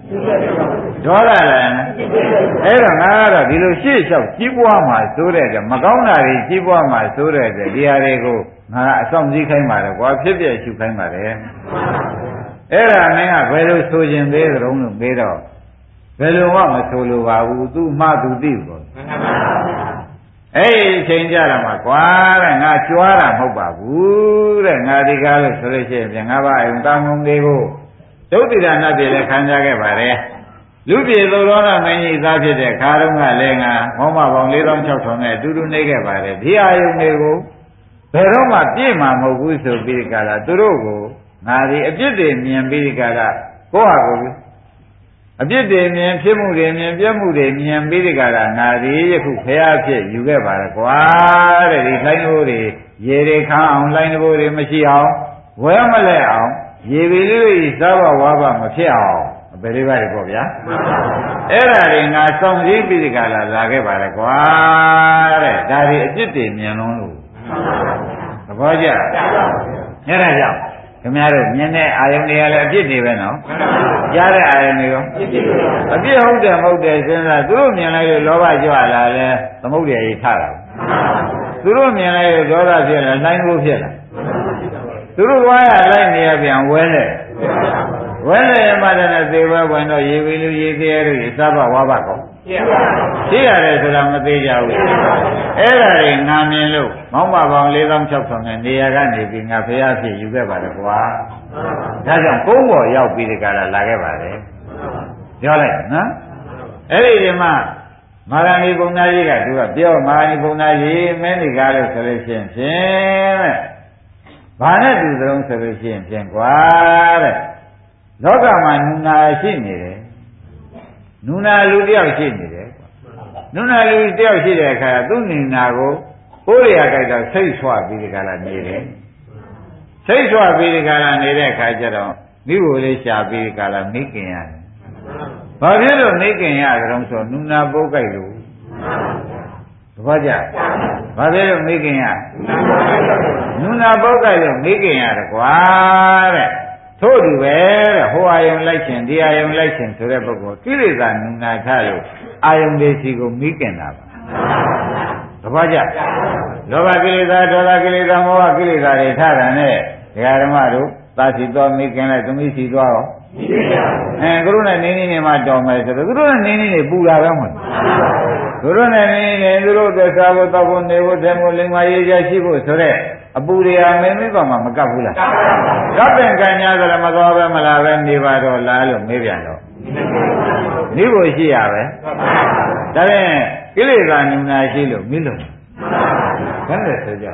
ဒေါသလည်းအဲ့တော့ငါကတော့ဒီလိုရှေ့လျှောက်ကြီးပွားမှာစိုးတဲ့အတွက်မကောင်းတာတွေကြီးပွားမှာစိုးတဲ့အတွက်ဒီဟာတွေကိုငါကအဆောင်စည်းခိုင်းပါတယ်ကွာဖြစ်ပြရှုခိုင်းပါတယ်အဲ့ဒါမင်းကဘယ်လိုဆိုခြင်းသေးသလုံးလို့မေးတော့ဘယ်လိုမှမဆိုလိုပါဘူးသူမှသူသိပေါ့အဲ့ဒီအချိန်ကြတော့မှကွာတဲ့ငါကြွားတာမဟုတ်ပါဘူးတဲ့ငါဒီကားလို့ဆိုလို့ရှိရင်ငါဘာအုံတောင်းကုန်တွေကိုဒုတိယနတ်ပြည်လည်းခံကြခဲ့ပါတယ်လူပြည်သောတော်နာမင်းကြီးသားဖြစ်တဲ့ခါတုန်းကလည်းငါမောမပေါင်းလေးသောင်းခြောက်ထောင်နဲ့အတူတူနေခဲ့ပါတယ်ဒီအာယုန်တွေကိုဘယ်တော့မှပြည့်မှာမဟုတ်ဘူးဆိုပြီးကြလားသူတို့ကိုငါဒီအပြစ်တွေမြင်ပြီးကြလားကိုယ့်ဟာကိုယ်အပြစ်တွေမြင်ဖြစ်မှုတွေမြင်ပြမှုတွေမြင်ပြီးကြလားငါဒီယခုဖျားဖြစ်ယူခဲ့ပါလားကွာတဲ့ဒီလှိုင်းလို့တွေရေတွေခမ်းအောင်လှိုင်းလို့တွေမရှိအောင်ဝဲမလဲအောင်ရေပီလေးစားဘဝါဘမဖြစ်အောင်ဘယ်လေးပါလဲပေါ့ဗျာအဲ့ဒါတွေငါစောင့်ကြည့်ပြီးကြလားလာခဲ့ပါလားကွာတဲ့ဒါတွေအပြစ်တွေမြင်လုံးလို့သဘောကျအဲ့ဒါကြောင့်ခင်ဗျားတို့မြင်တဲ့အာယုန်တွေကလည်းအပြစ်တွေပဲနော်ကြားတဲ့အာယုန်တွေရောအပြစ်ဟုတ်တယ်မဟုတ်တယ်စဉ်းစားသူတို့မြင်လိုက်လို့လောဘကြွလာလဲသမုဒ္ဒရာကြီးထတာသူတို့မြင်လိုက်လို့ဒေါသဖြစ်လာနှိုင်းဖို့ဖြစ်လာသူတို့ဝါရလိုက်နေရပြန်ဝဲလဲဝဲလဲမှတည်းနဲ့သေဘဝင်တော့ရေပီလူရေသေးရတို့စဘဝါဘကောရှိရတယ်ဆိုတာမသေးကြဘူးအဲ့ဒါတွေငါမြင်လို့မောင်းမပေါင်းလေးသောင်းခြောက်ထောင်နဲ့နေရာကနေပြီးငါဖျားဖြစ်ယူခဲ့ပါတယ်ကွာဒါကြောင့်ကုန်းပေါ်ရောက်ပြီးဒီကလာလာခဲ့ပါတယ်ပြောလိုက်နော်အဲ့ဒီဒီမှာမာရဏီဘုံသားကြီးကသူကပြောမာရဏီဘုံသားကြီးမင်းဒီကားလို့ဆိုလို့ရှိရင်ဖြင့်တဲ့ဘာနဲ့တူသလုံးဆိုလို့ရှိရင်ဖြင့်ကွာတဲ့လောကမှာနုနာရှိနေတယ်နုနာလူတယောက်ရှိနေတယ်နုနာလူတယောက်ရှိတဲ့အခါသူ့နုနာကိုကိုယ်ရကြိုက်တော့စိတ်ဆွပြီးဒီကလာနေတယ်စိတ်ဆွပြီးဒီကလာနေတဲ့အခါကျတော့မိဖို့လေးရှာပြီးဒီကလာမိခင်ရတယ်ဘာဖြစ်လို့မိခင်ရကြတော့ဆိုနုနာပုတ်ကြိုက်လို့သဘောကျဘာဖြစ်လို့မိခင်ရနုနာပုတ်ကြိုက်လို့မိခင်ရတယ်ကွာတဲ့ထို့တူပဲတဲ့ဟိုအာယုံလိုက်ခြင်းဒီအာယုံလိုက်ခြင်းဆိုတဲ့ပုဂ္ဂိုလ်ကိလေသာနုနာထလို့အာယုံလေးစီကိုမိခင်တာပါသဘောကျလောဘကိလေသာဒေါသကိလေသာမောဟကိလေသာတွေထတာနဲ့ဒကာဓမ္မတို့သာစီတော်မိခင်လိုက်သမီးစီသွားရောအဲသူတို့နဲ့နင်းနေနေမှတော်မယ်ဆိုတော့သူတို့နဲ့နင်းနေနေပူတာပဲမဟုတ်သူတို့နဲ့နင်းနေသူတို့သက်သာဖို့တောက်ဖို့နေဖို့တဲဖို့လိမ္မာရေးချရှိဖို့ဆိုတဲ့အပူတွေအမင်းမင်းပါမှမကပ်ဘူးလားကပ်ပင်ကညာဆိုလည်းမသွားပဲမလာပဲနေပါတော့လားလို့မေးပြန်တော့နေဖို့ရှိရပဲဒါဖြင့်ကိလေသာနုနာရှိလို့မိလို့ဘယ်နဲ့ဆိုကြ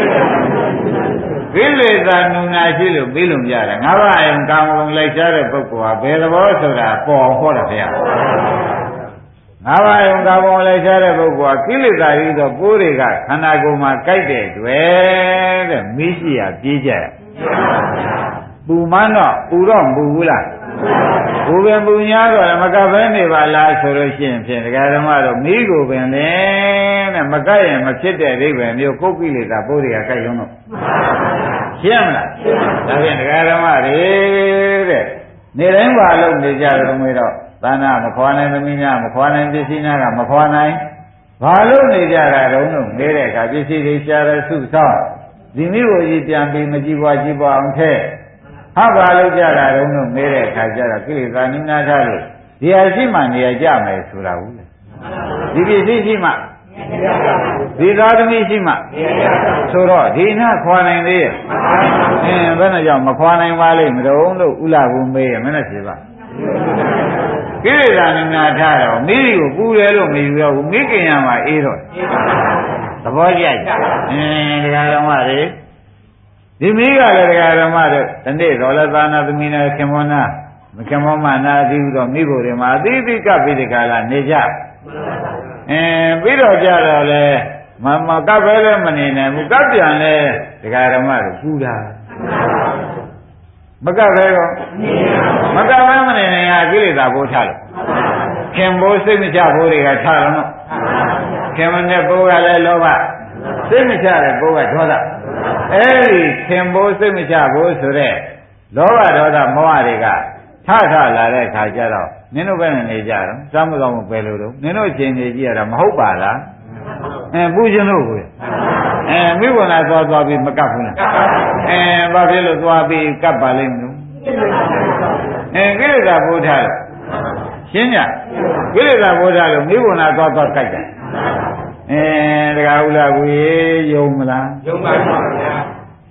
ကိလေသာနုနာရှိလို့ပြီးလို့ကြတယ်ငါးပါးအယံကာမဂုဏ်လိုက်ရှားတဲ့ပုဂ္ဂိုလ်ဟာဘယ်သဘောဆိုတာပေါ်ဟောတာဗျာငါးပါးယုံကာဘောလိုက်ရှားတဲ့ပုဂ္ဂိုလ်ကကိလေသာကြီးသောပိုးတွေကခန္ဓာကိုယ်မှာကြိုက်တဲ့တွေ့တဲ့မိရှိရပြေးကြရပူမန်းတော့ပူတော့ပူဘူးလားပူပင်ပူညာတော့မကပ်ပဲနေပါလားဆိုလို့ရှိရင်ဖြင့်ဒကာဓမ္မတို့မိကိုပင်လေတဲ့မကပ်ရင်မဖြစ်တဲ့အိဗယ်မျိုးကိုယ်ကိလေသာပိုးတွေကကြိုက်ရုံတော့ရှင်းမလားဒါဖြင့်ဒကာဓမ္မတွေတဲ့နေတိုင်းပါလို့နေကြတယ်မေးတော့သာနာမခွာနိုင်သမီးများမခွာနိုင်ပစ္စည်းများကမခွာနိုင်ဘာလို့နေကြတာတုံးလို့နေတဲ့အခါပစ္စည်းတွေရှားရစုဆောင်ဒီမျိုးကိုကြီးပြန်ပြီးမကြည့်ပွားကြည့်ပွားအောင်ထဲဟာဘာလို့ကြတာတုံးလို့နေတဲ့အခါကျတော့ကိလေသာနိနာထားလို့ဒီဟာရှိမှနေရကြမယ်ဆိုတာဘူးလေဒီပစ္စည်းရှိမှဒီသာသမီရှိမှဆိုတော့ဒီနာခွာနိုင်သေးရဲ့အင်းဘယ်နဲ့ကြောင့်မခွာနိုင်ပါလိမ့်မတုံးလို့ဥလာဘူးမေးရမနဲ့ဖြေပါကိလေသာနုနာထားတော့မိကိုပူတယ်လို့မယူတော့ဘူးမိခင်ရမှာအေးတော့သဘောကျအင်းဒကာဓမ္မတွေဒီမိကလည်းဒကာဓမ္မတို့ဒီနေ့တော်လည်းသာနာသမီးနဲ့ခင်မောနာမခင်မောမနာအသိဘူးတော့မိဖို့တွေမှာအသိသိကပ်ပြီးဒီကလာနေကြအင်းပြီးတော့ကြတော့လေမမကပ်ပဲလည်းမနေနိုင်ဘူးကပ်ပြန်လဲဒကာဓမ္မတို့ပူတာမကပ်ပဲကောမကပ်ပဲမနေနိုင်ရကိလေသာပိုးထားလို့ခင်ဘိုးစိတ်မချဘိုးတွေကထားတော့နော်ခင်မနဲ့ဘိုးကလည်းလောဘစိတ်မချတဲ့ဘိုးကဒေါသအဲ့ဒီခင်ဘိုးစိတ်မချဘိုးဆိုတဲ့လောဘဒေါသမောဟတွေကထထလာတဲ့ခါကျတော့နင်တို့ပဲနေကြတော့စားမကောင်းမပဲလို့တော့နင်တို့အချိန်နေကြည့်ရတာမဟုတ်ပါလားအဲပူခြင်းလို့ကိုအဲမိဘနာသွားသွားပြီးမကပ်ဘူးလားအဲဘာဖြစ်လို့သွားပြီးကပ်ပါလိမ့်မလို့အဲကိလေသာဘုရားလို့ရှင်းကြကိလေသာဘုရားလို့မိဘနာသွားသွားကပ်ကြအဲတခါဥလာကိုယုံမလားယုံပါပါဗျာ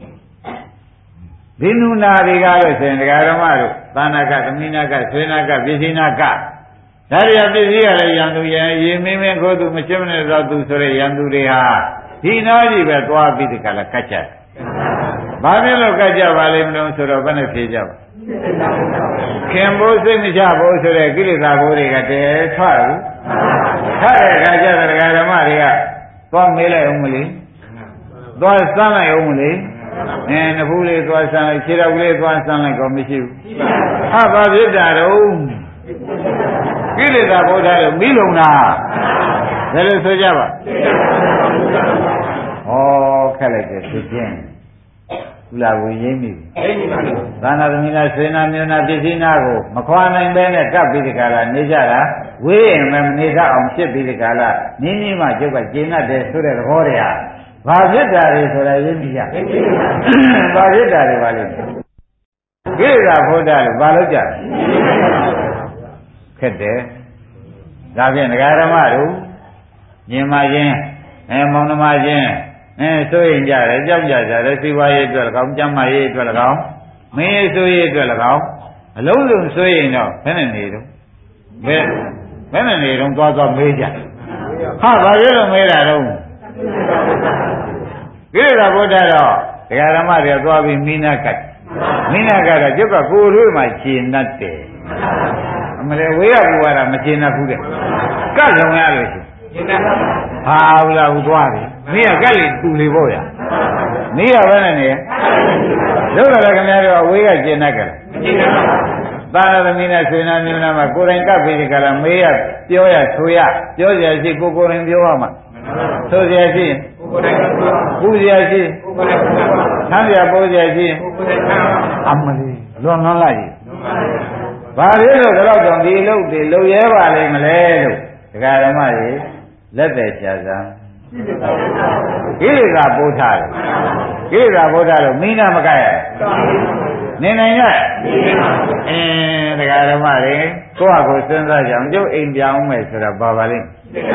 ဒီနုနာတွေကလို့ဆိုရင်ဒကာဓမ္မတို့သာနာကသမီနာကဆွေနာကပစ္စည်းနာကဒါရီပစ္စည်းကလည်းရန်သူရန်ရေမင်းမင်းခိုးသူမရှင်းမနေတော့သူဆိုရရန်သူတွေဟာဒီနာကြီးပဲသွားပြီးဒီကလာကတ်ကြတယ်။ဘာဖြစ်လို့ကတ်ကြပါလိမ့်မလို့ဆိုတော့ဘယ်နဲ့ဖြေကြပါခင်ဖို့စိတ်မချဖို့ဆိုတဲ့ကိလေသာဘိုးတွေကတည်းထွက်ဘူးထွက်တဲ့အခါကျတော့ဒကာဓမ္မတွေကသွားမေးလိုက်အောင်မလေးသွားစမ်းလိုက်အောင်မလေးအဲနဖူးလေးသွားဆန်းလိုက်ခြေတော်ကလေးသွားဆန်းလိုက်ကောမရှိဘူးဟာဘာဖြစ်တာတော့ကိလေသာဘုရားလို့မိလုံတာဘယ်လိုဆိုကြပါဩခက်လိုက်တယ်သူချင်းကုလာကိုရင်းမိသာနာသမီးနာဆွေနာမျိုးနာပစ္စည်းနာကိုမခွာနိုင်ပဲနဲ့ကပ်ပြီးဒီကလာနေကြတာဝေးရင်မနေတတ်အောင်ဖြစ်ပြီးဒီကလာနင်းကြီးမှကျုပ်ကကျင်းတတ်တယ်ဆိုတဲ့သဘောတွေဟာဘာဖြစ်တာတွေဆိုတာရင်းမိရဘာဖြစ်တာတွေပါလိမ့်ကိလေသာဘုရားလို့ဘာလို့ကြခက်တယ်ဒါဖြင့်ဒကာဓမ္မတို့ညင်မချင်းအဲမောင်နှမချင်းအဲစိုးရင်ကြတယ်ကြောက်ကြကြတယ်စီဝါရေးအတွက်၎င်းကျမ်းမာရေးအတွက်၎င်းမင်းရေးစိုးရေးအတွက်၎င်းအလုံးစုံစိုးရင်တော့ဘယ်နဲ့နေတော့ဘယ်ဘယ်နဲ့နေတော့သွားသွားမေးကြဟာဘာဖြစ်လို့မေးတာတော့ကိလေသာဘုရားတော့ဒကာဓမ္မတွေသွားပြီးမိနာကတ်မိနာကတ်တော့ကျုပ်ကကိုယ်တို့မှခြေနှတ်တယ်အမလေးဝေးရပူရတာမခြေနှတ်ဘူးတဲ့ကတ်လုံရလို့ရှိရင်ဟာဘူးလားဘူးသွားပြီမင်းကကတ်လေတူလေပေါ့ဗျာမင်းကဘယ်နဲ့နေလို့လည်းခင်ဗျားတို့အဝေးကခြေနှတ်ကြလားသာရသမီးနဲ့ဆွေနာမျိုးနာမှာကိုယ်တိုင်ကပ်ပြီးဒီကလာမေးရပြောရဆိုရပြောရရှိကိုကိုယ်တိုင်ပြောရမှာဆိုရရှိကိုယ်တိုင်ပူရရှိကိုယ်တိုင်ဆန်းရပိုးရရှိကိုယ်တိုင်အမလေးလွန်လွန်လိုက်ဘာလို့လဲတော့ကြောင့်ဒီလုတ်တွေလုံရဲပါလိမ့်မလဲလို့ဒကာဓမ္မတွေလက်သက်ချာစမ်းကိလေသာပိုးထားတယ်ကိလေသာပိုးထားလို့မိနာမကရနေနိုင်ရအင်းဒကာဓမ္မတွေကိုယ့်ဟာကိုယ်စဉ်းစားကြအောင်ကျုပ်အိမ်ပြောင်းမယ်ဆိုတာဘာပါလိမ့်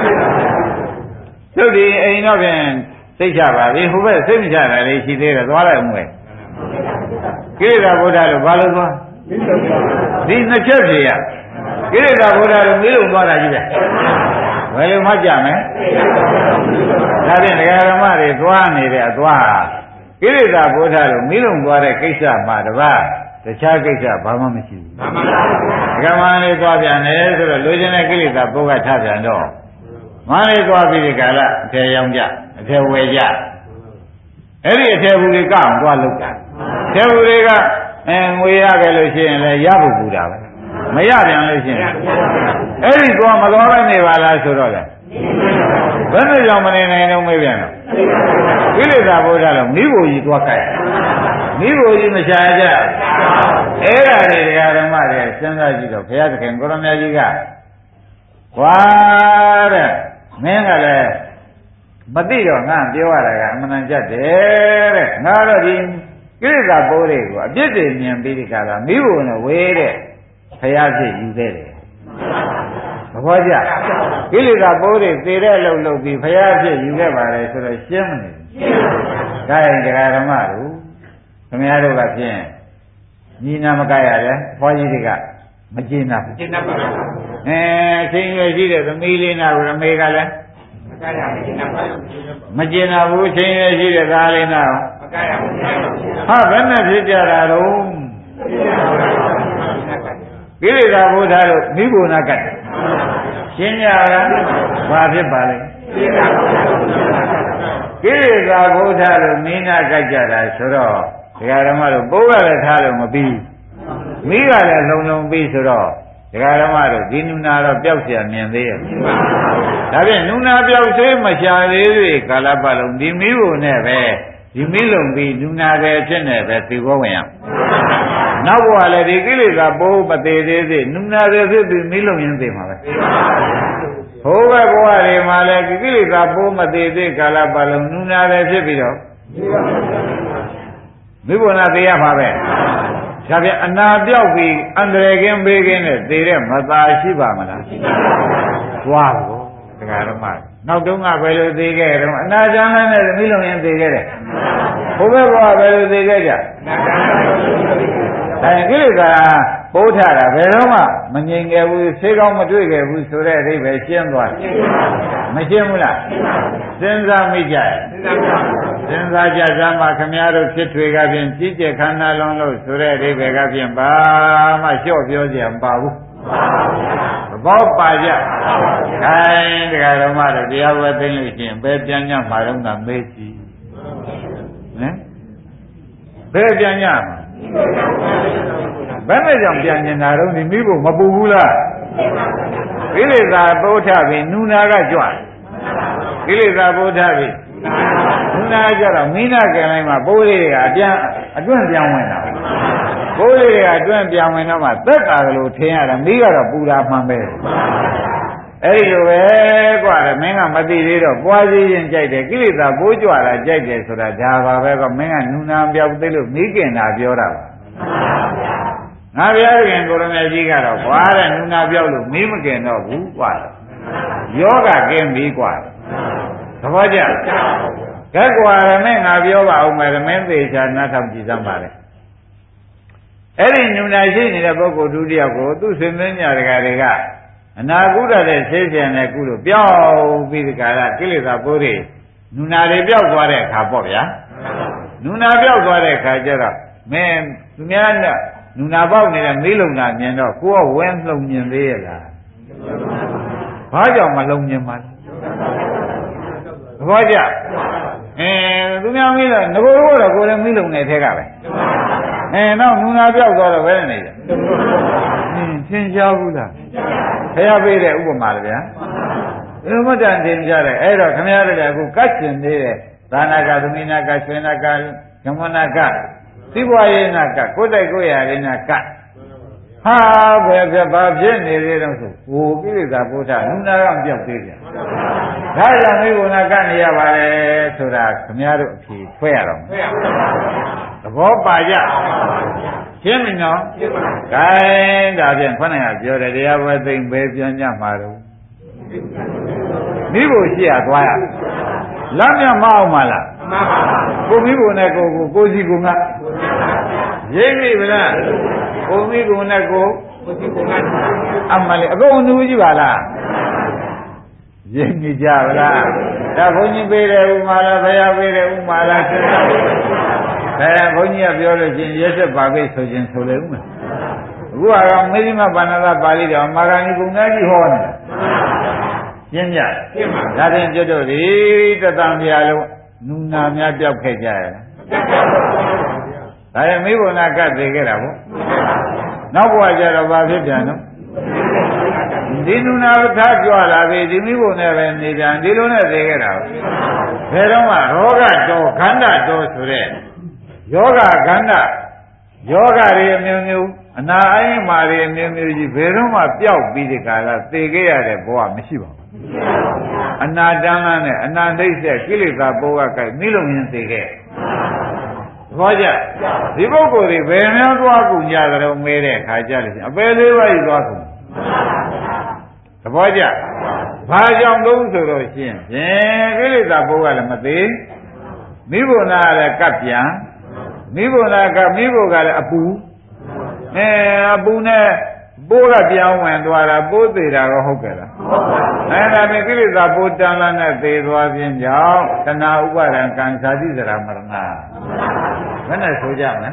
ကျုပ်ဒီအိမ်တော့ဖြင့်စိတ်ချပါပြီဟိုဘက်စိတ်မချတာလေးရှိသေးတယ်သွားလိုက်အောင်မယ်ကိလေသာဘုရားလို့ဘာလို့သွားဒီနှစ်ချက်ဖြေရကိလေသာဘုရားလို့မေးလို့သွားတာကြီးပဲဘယ်လိုမှကြမယ်ဒါဖြင့်ဒကာဓမ္မတွေသွားနေတဲ့အသွားကိလေသာဘုရားလို့မေးလို့သွားတဲ့ကိစ္စမှတပါးတခြားကိစ္စဘာမှမရှိဘူးမှန်ပါပါဒကာမလေးသွားပြန်တယ်ဆိုတော့လိုချင်တဲ့ကိလေသာဘုရားထားပြန်တော့မလေးသွားပြီးဒီကလာအထေရောင်ကြအထေဝယ်ကြအဲ့ဒီအထေဘူးတွေကအောင်သွားလောက်တာအထေဘူးတွေကအဲငွေရခဲ့လို့ရှိရင်လည်းရဖို့ပူတာပဲမရပြန်လို့ရှိရင်အဲ့ဒီသွားမသွားပဲနေပါလားဆိုတော့လေဘယ်နဲ့ကြောင့်မနေနိုင်တော့မေးပြန်တော့ကိလေသာဘုရားလို့မိဖို့ကြီးသွားကြိုက်မိဖို့ကြီးမချာကြအဲ့ဒါတွေဒကာဓမ္မတွေစဉ်းစားကြည့်တော့ဘုရားသခင်ကိုရမကြီးကဝါတဲ့မင်းကလည်းမသိတော့ငါပြောရတာကအမှန်တန်ကြတယ်တဲ့ငါတော့ဒီကိလေသာပိုးတွေကိုအပြစ်တွေမြင်ပြီးဒီကလာမိဖို့နဲ့ဝေးတဲ့ဘုရားဖြစ်ယူခဲ့တယ်သဘောကျကိလေသာပိုးတွေသေတဲ့အလုပ်လုပ်ပြီးဘုရားဖြစ်ယူခဲ့ပါလေဆိုတော့ရှင်းမနေဘူးဒါရင်တရားဓမ္မတို့ခင်ဗျားတို့ကဖြင့်ညီနာမကရတယ်ဘွားကြီးတွေကမကျင်နာဘူးကျင်နာပါဘူးအဲအချင်းရွယ်ရှိတဲ့သမီးလေးနာကိုအမေကလည်းမကရဘူးကျင်နာပါဘူးမကျင်နာဘူးအချင်းရွယ်ရှိတဲ့သားလေးနာမကရဘူးဟာဘယ်နဲ့ဖြစ်ကြတာတော့ကိလေသာဘုရားတို့မိဘနာကတ်ရှင်းကြလားဘာဖြစ်ပါလဲကိလေသာဘုရားတို့မိနာကတ်ကြတာဆိုတော့ဒကာဓမ္မတို့ပိုးရလည်းထားလို့မပြီးမိကလည်းလုံလုံပြီးဆိုတော့ဒကာဓမ္မတို့ဒီနုနာတော့ပျောက်เสียမြင်သေးရဲ့ဒါဖြင့်နုနာပျောက်သေးမရှာသေးသေးကာလပတ်လုံးဒီမိဖို့နဲ့ပဲဒီမိလုံပြီးနုနာပဲဖြစ်နေပဲသိဘောဝင်ရနောက်ဘဝလည်းဒီကိလေသာပိုးမသေးသေးသေးနုနာရဖြစ်ပြီးမိလုံးရင်သိမှာပဲဟိုဘက်ဘဝတွေမှာလည်းကိလေသာပိုးမသေးသေးကာလပတ်လုံးနုနာရဖြစ်ပြီးတော့မိဘနာသေးရပါပဲဒါပြန်အနာပြောက်ပြီးအန္တရာယ်ကင်းဘေးကင်းနဲ့သေတဲ့မသာရှိပါမလားသွားဘောတရားဓမ္မနောက်တုန်းကဘယ်လိုသေးခဲ့တော့အနာကျမ်းနဲ့မိလုံးရင်သေခဲ့တယ်ဘုဘဘဝဘယ်လိုသေခဲ့ကြဒါကိလေသာပိုးထတာဘယ်တော့မှမငြိမ်ခဲ့ဘူးဆေးကောင်းမတွေ့ခဲ့ဘူးဆိုတဲ့အဓိပ္ပာယ်ရှင်းသွားတယ်မရှင်းဘူးလားစဉ်းစားမိကြရဲ့စဉ်းစားကြစမ်းပါခမည်းတော်ဖြစ်ထွေကဖြင့်ကြီးကျယ်ခန္ဓာလုံးလို့ဆိုတဲ့အဓိပ္ပာယ်ကဖြင့်ဘာမှလျှော့ပြောကြမပါဘူးသဘောပါကြခိုင်းတရားတော်မှတော့တရားဝဲသိလို့ရှိရင်ဘယ်ပြန်ညမှာတော့ကမေးကြည့်ဟမ်ဘယ်ပြန်ညမှာဘယ်နဲ့ကြောင့်ပြန်နေတာတော့ဒီမိဖို့မပူဘူးလားကိလေသာပိုးထပြီးနူနာကကြွကိလေသာပိုးထပြီးနူနာကြတော့မိနာကံတိုင်းမှာပိုးလေးတွေကအပြန်အတွန့်ပြောင်းဝင်တာပိုးလေးတွေကအတွန့်ပြောင်းဝင်တော့မှသက်တာကလေးထင်ရတယ်မိကတော့ပူတာမှန်ပဲအဲ့ဒီလိုပဲကွာမင်းကမသိသေးတော့ပွားစည်းရင်ကြိုက်တယ်ကိလေသာပိုးကြွတာကြိုက်တယ်ဆိုတာဒါပါပဲကမင်းကနူနာပြောက်သိလို့မိခင်တာပြောတာပါငါဘုရားခင်ကိုရမေကြီးကတော့ကွာတဲ့နူနာပြောက်လို့မေးမကင်တော့ဘူးကွာယောဂကင်းပြီကွာသဘောကျကဲကွာရမေငါပြောပါဦးမယ်ရမင်းသေချာနားထောင်ကြည့်စမ်းပါလေအဲ့ဒီနူနာရှိနေတဲ့ပုဂ္ဂိုလ်ဒုတိယကိုသူ့စင်မင်းညာတကာတွေကအနာကုရတဲ့ဆေးပြန်တဲ့ကုလို့ပြောင်းပြီးဒီကရကိလေသာပိုးတွေနူနာတွေပြောက်သွားတဲ့အခါပေါ့ဗျာနူနာပြောက်သွားတဲ့အခါကျတော့မင်းသူများနဲ့နူနာပေါက်နေတဲ့မေးလုံနာမြင်တော့ကိုကဝင်းလုံမြင်သေးရဲ့လားဘာကြောင့်မလုံမြင်ပါလဲသဘောကျအဲသူများမေးတော့ငကိုတော့ကိုလည်းမေးလုံနေသေးကပဲအဲနောက်နူနာပြောက်သွားတော့ဘယ်နဲ့နေလဲအင်းသင်ရှားဘူးလားခရပေးတဲ့ဥပမာလေဗျာဘယ်မှတန်တင်ကြတယ်အဲ့တော့ခမရတဲ့အခုကတ်ရှင်နေတဲ့သာနာကသမီနာကဆွေနာကကမနာကသိဘွားရေးနာကကိုယ်တိုက်ကိုယ်ရရေးနာကဟာဘယ်ဖြစ်ဘာဖြစ်နေသေးတော့ဆိုဟိုကိလေသာပို့တာနုနာကမပြောက်သေးပြန်ဒါကြောင့်မိဘနာကနေရပါတယ်ဆိုတာခမရတို့အဖြေထွက်ရတော့မယ်သဘောပါကြရှင်းပြီနော်ဂိုင်းဒါဖြင့်ခொနဲ့ကပြောတယ်တရားပွဲသိမ့်ပဲပြန်ညမှာတော့မိဖို့ရှိရသွားရလမ်းမြမအောင်မလားကိုမိဖို့နဲ့ကိုကိုကိုစီကိုငါရိပ်ပြီဗလားကိုမိကိုနဲ့ကိုကိုစီကိုငါအမှန်လေအကုန်နူးကြည့်ပါလားရိပ်နေကြဗလားဒါဘုန်းကြီးပေးတယ်ဥမာလားဘုရားပေးတယ်ဥမာလားစဉ်းစားဒါဘုန်းကြီးကပြောလို့ချင်းရက်ဆက်ပါကိဆိုခြင်းဆိုလေဦးမယ်အခုကတော့မေဇိမဘာနာသပါဠိတော်မာဂဏီကုဏ္ဏကြီးဟောနေတာရှင်းကြရှင်းပါဒါဖြင့်ကျွတ်တို့ဒီတသံပြာလုံးနူနာများပြောက်ခဲ့ကြရလားဒါရင်မိဘနာကတ်သေးခဲ့တာပေါ့နောက်ဘဝကျတော့ဘာဖြစ်ပြန်တော့ဒီနူနာထားကြွလာပြီဒီမိဘနဲ့ပဲနေကြဒီလိုနဲ့သေးခဲ့တာဘယ်တော့မှရောဂတော်ခန္ဓာတော်ဆိုတဲ့ယောဂခန္ဓာယောဂတွေအမျိုးမျိုးအနာအိမ်မာတွေအမျိုးမျိုးကြီးဘယ်တော့မှပျောက်ပြီးဒီကာလသေခဲ့ရတဲ့ဘဝမရှိပါဘူးအနာတန်းလန်းနဲ့အနာနှိမ့်ဆက်ကိလေသာပိုးကကြိုက်မိလုံးရင်သေခဲ့သဘောကျဒီပုဂ္ဂိုလ်တွေဘယ်များသွားကုန်ကြကြတော့မဲတဲ့အခါကျလို့ရှိရင်အပယ်လေးပါးကြီးသွားကုန်သဘောကျဘာကြောင့်လို့ဆိုတော့ရှင်းဖြင့်ကိလေသာပိုးကလည်းမသေးမိဘနာလည်းကပ်ပြန်မိဘနာကမိဘကလည်းအပူအဲအပူနဲ့ပိုးကပြောင်းဝင်သွားတာပိုးသေးတာတော့ဟုတ်ကဲ့လားအဲဒါဖြင့်ကိလေသာပိုးတန်လာနဲ့သေသွားခြင်းကြောင့်တဏှာဥပါဒံကံဇာတိစရာမရဏဘယ်နဲ့ဆိုကြမလဲ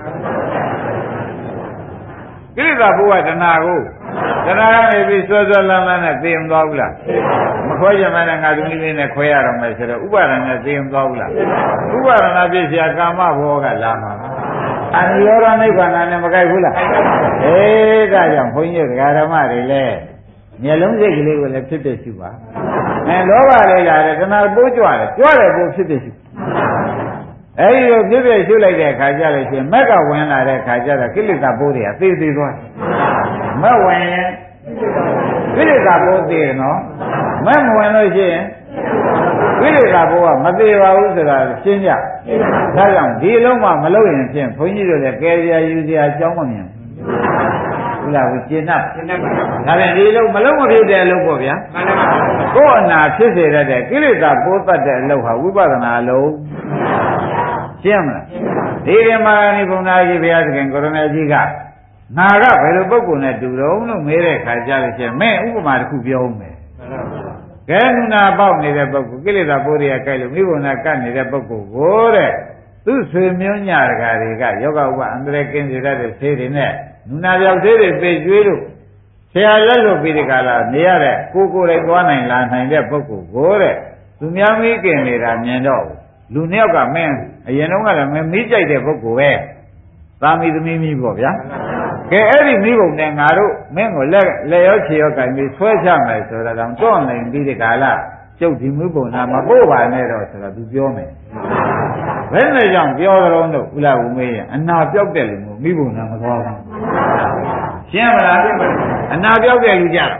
ကိလေသာပိုးကတဏှာကိုတဏှာကနေပြီးဆွဲဆွဲလန်းလန်းနဲ့သိမသွားဘူးလားမခွဲကြမနဲ့ငါသူကြီးလေးနဲ့ခွဲရတော့မယ်ဆိုတော့ဥပါဒံနဲ့သိမသွားဘူးလားဥပါဒနာပြည့်စရာကာမဘောကလာမှာအနိရောဓနိဗ္ဗာန်နဲ့မကြိုက်ဘူးလားအေးဒါကြောင့်ဘုန်းကြီးတို့ဓမ္မတွေလည်းမျက်လုံးစိတ်ကလေးကိုလည်းဖြစ်ဖြစ်ရှိပါအဲလောဘလေးလာတယ်တဏှာပိုးကြွတယ်ကြွတယ်ပိုးဖြစ်ဖြစ်ရှိအဲဒီလိုပြည့်ပြည့်ရှုလိုက်တဲ့အခါကျလို့ရှိရင်မက်ကဝင်လာတဲ့အခါကျတော့ကိလေသာပိုးတွေကသိသိသွားမက်ဝင်ရင်ကိလေသာပိုးသိတယ်နော်မက်မဝင်လို့ရှိရင်ကိလေသာပိုးကမသေးပါဘူးဆိုတာရှင်းကြဒါကြောင့်ဒီအလုံးမှမလုပ်ရင်ဖြင့်ဘုန်းကြီးတို့လည်းကဲကြယူကြအကြောင်းမမြင်ဘူးလားဘူးရှင်း납ရှင်း납ဒါပြန်ဒီလုံးမလုံးမဖြစ်တဲ့အလုပ်ပေါ့ဗျာကိုယ်အနာဖြစ်စေတတ်တဲ့ကိလေသာပိုးတတ်တဲ့အလုပ်ဟာဝိပဿနာအလုပ်ရှင်းမလားဒီကမာနိဘုံနာကြီးဘုရားသခင်ကိုရမကြီးကငါကဘယ်လိုပုဂ္ဂိုလ်နဲ့တူတော့လို့မေးတဲ့ခါကျလို့ရှိရင်မင်းဥပမာတစ်ခုပြောဦးမယ်ကဲနုနာပေါက်နေတဲ့ပုဂ္ဂိုလ်ကိလေသာပိုးတွေကကြိုက်လို့မိဘုံနာကတ်နေတဲ့ပုဂ္ဂိုလ်ကိုတဲ့သူဆွေမျိုးညတကာတွေကယောဂဥပအန္တရာယ်ကင်းစေတတ်တဲ့ဆေးတွေနဲ့နုနာပြောက်သေးတွေပေကျွေးလို့ဆရာလက်လို့ပြီးဒီကလာနေရတဲ့ကိုကိုယ်တိုင်သွားနိုင်လာနိုင်တဲ့ပုဂ္ဂိုလ်ကိုတဲ့သူများမိခင်နေတာမြင်တော့လူနှစ်ယောက်ကမင်းအရင်တော့ကလည်းမင်းမိကြိုက်တဲ့ပုဂ္ဂိုလ်ပဲသာမီသမီးမိပေါ့ဗျာကဲအဲ့ဒီမိဘုံနဲ့ငါတို့မင်းကိုလက်လက်ရောခြေရောကင်ပြီးဆွဲချမယ်ဆိုတာတောင်တော့နိုင်ပြီးဒီကလာကျုပ်ဒီမိဘုံနာမပို့ပါနဲ့တော့ဆိုတော့သူပြောမယ်ဘယ်နဲ့ကြောင့်ပြောကြတော့လို့ဥလာဘူးမေးရင်အနာပြောက်တဲ့လူမျိုးမိဘုံနာမသွားဘူးရှင်းမလားအနာပြောက်တဲ့လူကြတော့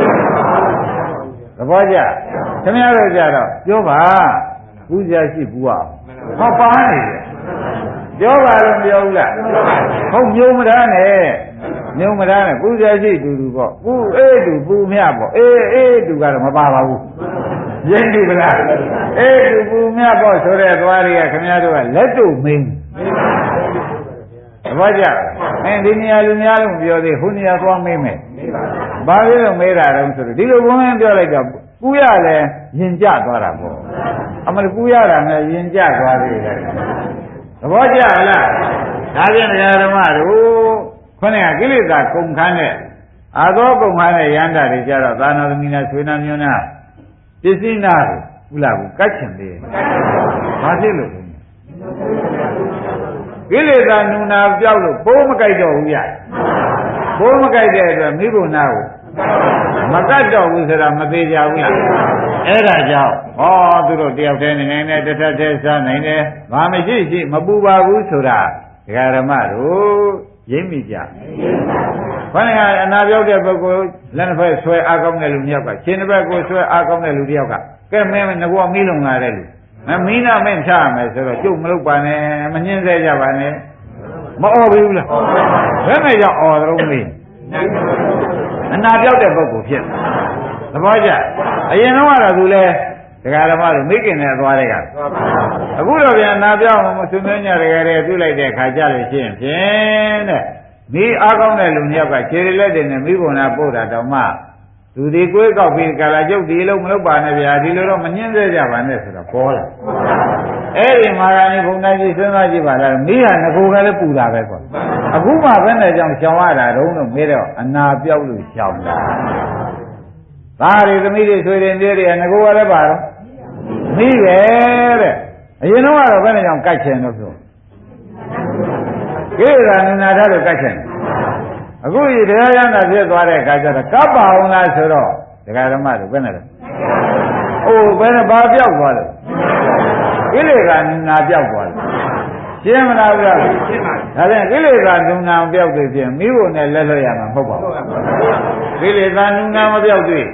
သဘောကျခင်ဗျားတို့ကြတော့ပြောပါပူဇာရှိဘူးအောင်ဟောပါနေတယ်ပြောပါလို့မပြောဘူးလားဟုတ်မျိုးမသားနဲ့မျိုးမသားနဲ့ပူဇာရှိတူတူပေါ့ပူအေးတူပူမြပေါ့အေးအေးတူကတော့မပါပါဘူးရင်းပြီလားအေးတူပူမြပေါ့ဆိုတဲ့သွားတွေကခင်ဗျားတို့ကလက်တို့မင်းသဘောကျအင်းဒီနေရာလူများလို့ပြောသေးဟိုနေရာသွားမေးမယ်ဘာလို့လို့မေးတာတုံးဆိုတော့ဒီလိုဘုန်းကြီးပြောလိုက်တော့ပူရလဲရင်ကျသွားတာပေါ့အမလပူရတာနဲ့ရင်ကျသွားသေးတယ်သဘောကျလားဒါပြန်တရားဓမ္မတို့ခொနဲ့ကိလေသာကုန်ခန်းတဲ့အာသောကုန်ခန်းတဲ့ရန္တာတွေကြတော့သာနာသမီးနာဆွေနာမျိုးနာပစ္စည်းနာတွေဟုတ်လားဘူးကတ်ချင်သေးဘာဖြစ်လို့ကိလေသာနုနာပြောက်လို့ဘိုးမကြိုက်တော့ဘူးရဘိုးမကြိုက်တဲ့အတွက်မိဘနာကိုမကတ်တော့ဘူးဆိုတာမသေးကြဘူးလားအဲ့ဒါကြောင့်ဟောသူတို့တယောက်တည်းနေနိုင်တယ်တစ်ထပ်တည်းစားနိုင်တယ်ဘာမရှိရှိမပူပါဘူးဆိုတာဒကာဓမ္မတို့ရိပ်မိကြဘာလဲအနာပြောက်တဲ့ပုဂ္ဂိုလ်လက်တစ်ဖက်ဆွဲအားကောင်းတဲ့လူတစ်ယောက်ကခြေတစ်ဖက်ကိုဆွဲအားကောင်းတဲ့လူတစ်ယောက်ကကဲမင်းငါကမီးလုံလာတဲ့လူမမီးနာမင်းချရမယ်ဆိုတော့ကျုပ်မလုပ်ပါနဲ့မညှင်းဆဲကြပါနဲ့မအော်ဘူးလားဘယ်နဲ့ကြောင့်အော်တော့မေးအနာပြောက်တဲ့ပုဂ္ဂိုလ်ဖြစ်သဘောကျအရင်တော့ကတော့သူလဲဒကာဓမ္မတို့မိခင်နဲ့သွားတဲ့ကအခုတော့ပြန်အနာပြောက်မဆွေးနွေးညတကယ်တည်းပြုလိုက်တဲ့ခါကြလို့ရှိရင်ဖြင့်တဲ့မိအားကောင်းတဲ့လူမျိုးကခြေလက်တွေနဲ့မိဘနာပို့တာတောင်မှသူဒီကိုယ်ကောက်ပြီးကာလာကျုပ်ဒီလုံးမလုပ်ပါနဲ့ဗျာဒီလိုတော့မညှင်းသေးကြပါနဲ့ဆိုတော့ပေါ်လာအဲ့ဒီမာဂာနိဘုံသားကြီးစဉ်းစားကြည့်ပါလားမိဟာငကိုကလည်းပူတာပဲကွာအခုမှဘယ်နဲ့ကြောင့်ရှောင်ရတာတုံးလို့မေးတော့အနာပြောက်လို့ရှောင်တာသားတွေသမီးတွေဆွေတွေမျိုးတွေကငကိုကလည်းပါတော့မိပဲတဲ့အရင်တော့ကတော့ဘယ်နဲ့ကြောင့်ကြိုက်ချင်လို့ဆိုကိလေသာနနာထားလို့ကြိုက်ချင်အခုဒီတရားရနာဖြစ်သွားတဲ့အခါကျတော့ကပ်ပါအောင်လားဆိုတော့ဒကာဓမ္မတို့ဘယ်နဲ့လဲအိုးဘယ်နဲ့ဘာပြောက်သွားလဲကိလေသာနနာပြောက်သွားတယ်ရှင်းမလားဗျာရှင်းပါပြီဒါပြန်ကိလေသာနနာပြောက်သေးဖြင့်မိဖို့နဲ့လက်လွတ်ရမှာမဟုတ်ပါဘူးကိလေသာနနာမပြောက်သေး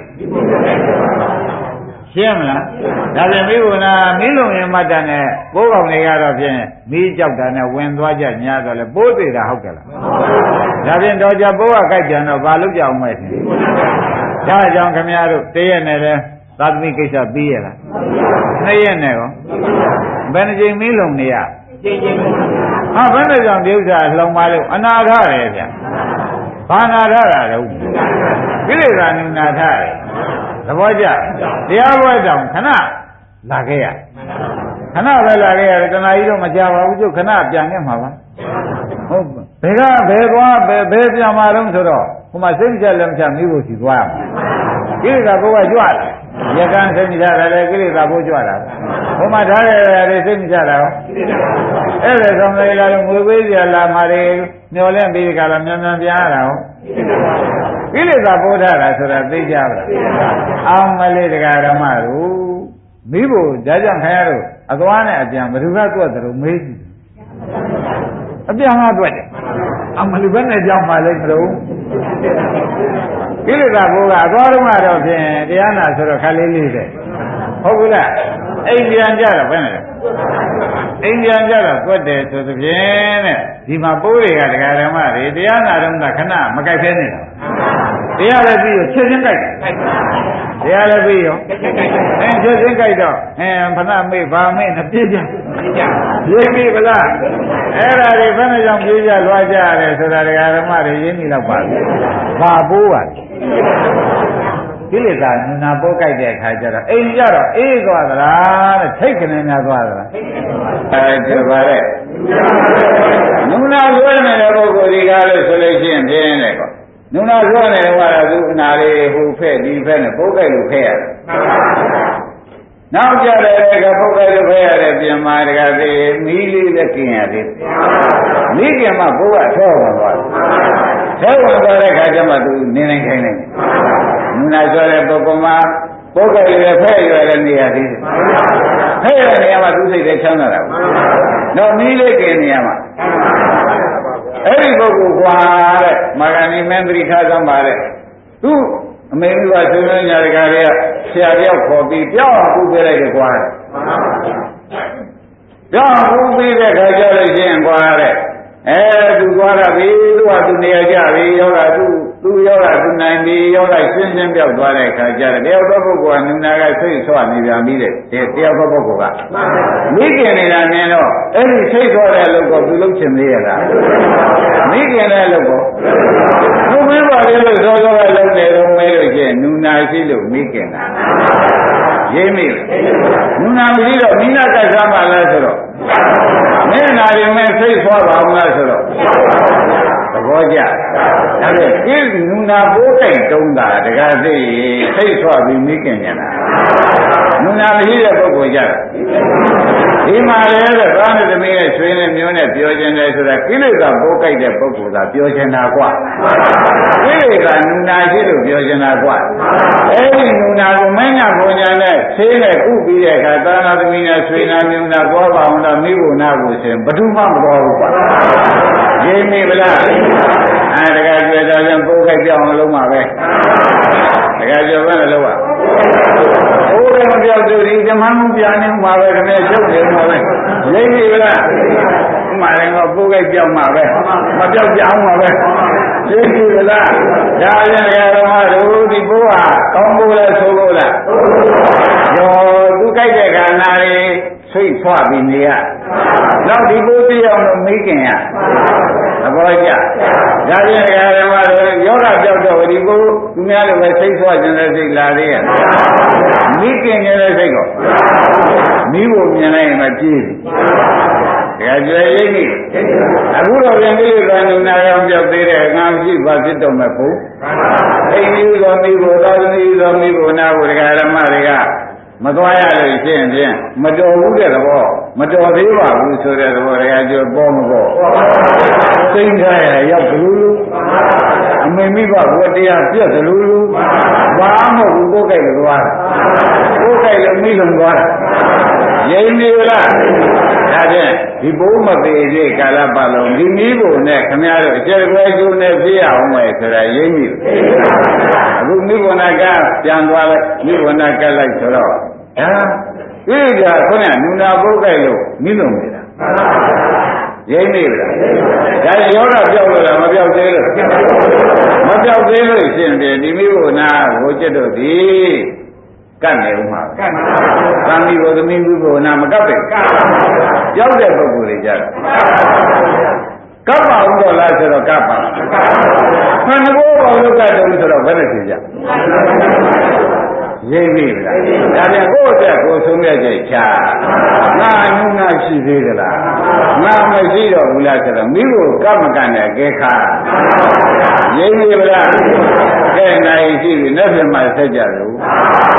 ရှင်းမလားဒါပြန်မိဖို့နာမိလုံရင်မတ်တာနဲ့ပိုးကောင်တွေကတော့ဖြင့်မိကြောက်တာနဲ့ဝင်သွားကြညာတော့လေပိုးသေးတာဟုတ်ကြလားဒါဖြင့်တော့ကြပိုးကကြိုက်ပြန်တော့ဘာလုပ်ကြအောင်မဲ့ဒါကြောင့်ခမည်းတော်တရက်နဲ့လဲသာသမီကိစ္စပြီးရလားနှစ်ရက်နဲ့ရောဘယ်နှကြိမ်မီးလုံနေရကြိမ်ကြိမ်ဟာဘယ်နဲ့ကြောင့်ဒီဥစ္စာလှုံပါလို့အနာထတယ်ဗျဘာနာထတာလဲကိလေသာနုနာထတယ်သဘောကျတရားပွဲတောင်ခဏလာခဲ့ရခဏပဲလာခဲ့ရတယ်တဏှာကြီးတော့မကြပါဘူးကျုပ်ခဏပြန်ခဲ့မှာပါဟုတ်ဘယ်ကဘယ်သွားဘယ်ဘယ်ပြန်มาတော့ဆိုတော့ဟိုမှာစိတ်ကြလက်မချမိဖို့စီသွားရမှာကိလေသာဘုရားကြွလာရကန်းစိတ်ကြတယ်လေကိလေသာဘုရားကြွလာဟိုမှာထားရတယ်စိတ်ကြတာရောအဲ့ဒါဆောင်လေလာလို့ငွေပေးကြလာမှာတွေမျောလဲပြီးကြလားမြန်မြန်ပြန်ရတာရောကိလေသာပို့ထားတာဆိုတာသိကြပါလားအောင်မလေးတရားဓမ္မတို့မိဖို့ဒါကြောင့်ခင်ဗျားတို့အသွားနဲ့အပြန်ဘယ်သူကတွက်တယ်လို့မေးကြည့်အပြန်ကတွက်တယ်အမလူဘက်နဲ့ကြောင်းပါလိမ့်မလို့ကိလေသာဘိုးကအသွားတော့မှတော့ဖြင့်တရားနာဆိုတော့ခါလေးလေးတဲ့ဟုတ်ဘူးလားအိမ်ပြန်ကြတော့ဘယ်နဲ့အိမ်ပြန်ကြတော့တွက်တယ်ဆိုသဖြင့်တဲ့ဒီမှာပိုးတွေကတရားဓမ္မတွေတရားနာတော့ခဏမကြိုက်သေးနေတာတရားလည်းပြီးရောချက်ချင်းကြိုက်တယ်တရားလည်းပြီးရောအဲချက်ချင်းကြိုက်တော့အဲဖဏမေ့ဗာမေ့နဲ့ပြေးကြပြေးပြီဗလားအဲ့ဒါတွေဘယ်နဲ့ကြောင့်ပြေးကြလွှားကြရတယ်ဆိုတာတရားဓမ္မတွေရင်းနေတော့ပါဘာပိုးပါလဲကိလေသာနုနာပိုးကြိုက်တဲ့အခါကျတော့အိမ်ကြတော့အေးသွားသလားတဲ့ထိတ်ကနေများသွားသလားအဲဒီပါတဲ့နုနာလွှဲနေတဲ့ပုဂ္ဂိုလ်ဒီကားလို့ဆိုလို့ရှိရင်ပြင်းတယ်ကောနုနာလွှဲနေတော့ကသူအနာလေးဟိုဖက်ဒီဖက်နဲ့ပိုးကြိုက်လို့ဖက်ရတယ်နောက်ကြတယ်ကပုဂ္ဂိုလ်လို့ဖက်ရတဲ့ပြင်မာတကသေးမီးလေးလည်းกินရသေးမီးกินမှပိုးကထောက်ဝင်သွားတယ်ထောက်ဝင်သွားတဲ့ခါကျမှသူနေနိုင်ခိုင်းနိုင်နုနာဆိုတဲ့ပုဂ္ဂိုလ်မှာပုဂ္ဂိုလ်ရဲ့ဖဲ့ရတဲ့နေရာသေးတယ်ဖဲ့ရတဲ့နေရာမှာသူစိတ်ထဲချမ်းသာတာတော့မီးလေးกินနေရာမှာအဲ့ဒီပုဂ္ဂိုလ်ကွာတဲ့မာဂဏီမင်းပရိခါသံပါတဲ့သူအမေမိဘဆွေမျိုးညာတကာတွေကဆရာတယောက်ခေါ်ပြီးပြောင်းကူပေးလိုက်တယ်ကွာပြောင်းကူပေးတဲ့ခါကျလို့ရှိရင်ကွာတဲ့အဲသူသွားတာပြီသူကသူနေရာကြပြီယောဂသူသူယောဂသူနိုင်ပြီယောဂရှင်းရှင်းပြောက်သွားတဲ့ခါကျတော့တယောက်သောပုဂ္ဂိုလ်ကနုနာကဆိတ်ဆွနေပြန်ပြီတဲ့တယောက်သောပုဂ္ဂိုလ်ကမိခင်နေတာမြင်တော့အဲ့ဒီဆိတ်ဆွတဲ့အလုပ်ကိုသူလုပ်ချင်သေးရလားမိခင်တဲ့အလုပ်ကိုဘုမင်းပါလေလို့သောသောကလုပ်နေတော့မဲလို့ကျနုနာရှိလို့မိခင်တာရိပ်မိနုနာမရှိတော့မိနာကစားမှလားဆိုတော့မင်းနာရင်မဲဆိတ်ဆွပါအောင်လားဆိုတော့သဘောကျဒါဖြင့်ဒီနုနာပိုးတိုက်တုံးတာတကားသိဆိတ်ဆွပြီးမိခင်ညာလားနုနာမရှိတဲ့ပုဂ္ဂိုလ်ကြတာဒီမှာလည်းတဲ့ဘာနဲ့သမီးရဲ့ဆွေးနဲ့မျိုးနဲ့ပြောခြင်းလဲဆိုတာကိလေသာပိုးကြိုက်တဲ့ပုဂ္ဂိုလ်သာပြောခြင်းတာကွာကိလေသာနုနာရှိလို့ပြောခြင်းတာကွာအဲ့ဒီနုနာကိုမင်းညာဘုံညာနဲ့ဆေးနဲ့ဥပြီးတဲ့အခါသာနာသမီးနဲ့ဆွေနာမျိုးနဲ့သွားပါအောင်တော့မိဘနာကိုရှင်ဘယ်သူမှမတော်ဘူးကွာရင်းမိဗလားအဲတကယ်ကြွယ်တော်ရင်ပိုးကြိုက်ပြောင်းအောင်လုံးပါပဲတကယ်ကြွယ်ဘယ်နဲ့လုံးပါဘိုးတော်ပြောက်သူဒီဓမ္မမှုပြနေမှာပဲခင်ဗျာချုပ်နေမှာပဲရိပ်ပြီလားဥမာလည်းကပိုးကြိုက်ပြောင်းမှာပဲမပြောက်ပြောင်းမှာပဲရိပ်ပြီလားဒါရင်ဓမ္မတို့ဒီဘိုးဟာကောင်းဖို့လဲဆိုဖို့လားရောသူကြိုက်တဲ့ခန္ဓာလေးဆိတ်ဆွပြီးနေရနောက်ဒီဘိုးပြအောင်လို့မိခင်ရသဘောကျဒါရင်ဓမ္မတို့ယောဂပြောက်တော့ဒီဘိုးသူများလိုပဲဆိတ်ဆွခြင်းတဲ့စိတ်လာသေးရဲ့မိခင်နေတဲ့စိတ်ကိုမိဖို့မြင်လိုက်ရင်မပြေးဘူးကြွယ်ရိပ်မိအခုတော့ပြန်ပြီးတော့နုနာရောင်ပြောက်သေးတဲ့ငါရှိပါဖြစ်တော့မဲ့ဘုအိမ်ကြီးသောမိဖို့သာသမီသောမိဖို့နာဖို့ဒကာဓမ္မတွေကမသွားရလို့ရှင်းဖြင့်မတော်ဘူးတဲ့သဘောမတော်သေးပါဘူးဆိုတဲ့သဘောတွေကကြွပေါ်မပေါ်သိမ့်ထားရရောက်လူလူအမေမိဘဘုတရားပြက်လူလူဘာမှမဟုတ်ဘူးကိုယ်ကြိုက်လို့သွားကိုယ်ကြိုက်လို့မိလုံသွားရိပ်နေလားဒါဖြင့်ဒီဘုံမသေးသေးကာလပတ်လုံးဒီနည်းပုံနဲ့ခမရတို့အကျယ်ကွယ်ကျိုးနဲ့ပြည့်အောင်မယ်ဆိုတာရိပ်နေအခုမိဘနာကပြန်သွားလိုက်မိဘနာကလိုက်ဆိုတော့ဟာဒီကခုနကနုနာပုတ်ကြိုက်လို့မိလုံနေတာရိပ်နေလားဒါရောဂပြောက်လို့လားမပြောက်သေးလို့မပြောက်သေးလို့ရှင်းတယ်ဒီမိဘနာကိုจิตတို့ဒီကတ်နေဦးမှာကတ်ပါသံဃိကိုသမီးဘူးကိုနာမကတ်ပဲကတ်ရောက်တဲ့ပုဂ္ဂိုလ်တွေကြတော့ကတ်ပါဦးတော့လားဆိုတော့ကတ်ပါခန္ဓာကိုယ်ပေါ်လို့ကတ်တယ်ဆိုတော့ဘယ်နဲ့သိကြရိပ်ပြီလားဒါပြန်ကိုယ့်အတွက်ကိုယ်ဆုံးဖြတ်ချက်ချငါနုနာရှိသေးသလားငါမရှိတော့ဘူးလားဆိုတော့မိဖို့ကတ်မကတ်နဲ့ကဲခါရိပ်ပြီလားကဲနိုင်ရှိပြီလက်ပြမှာဆက်ကြလို့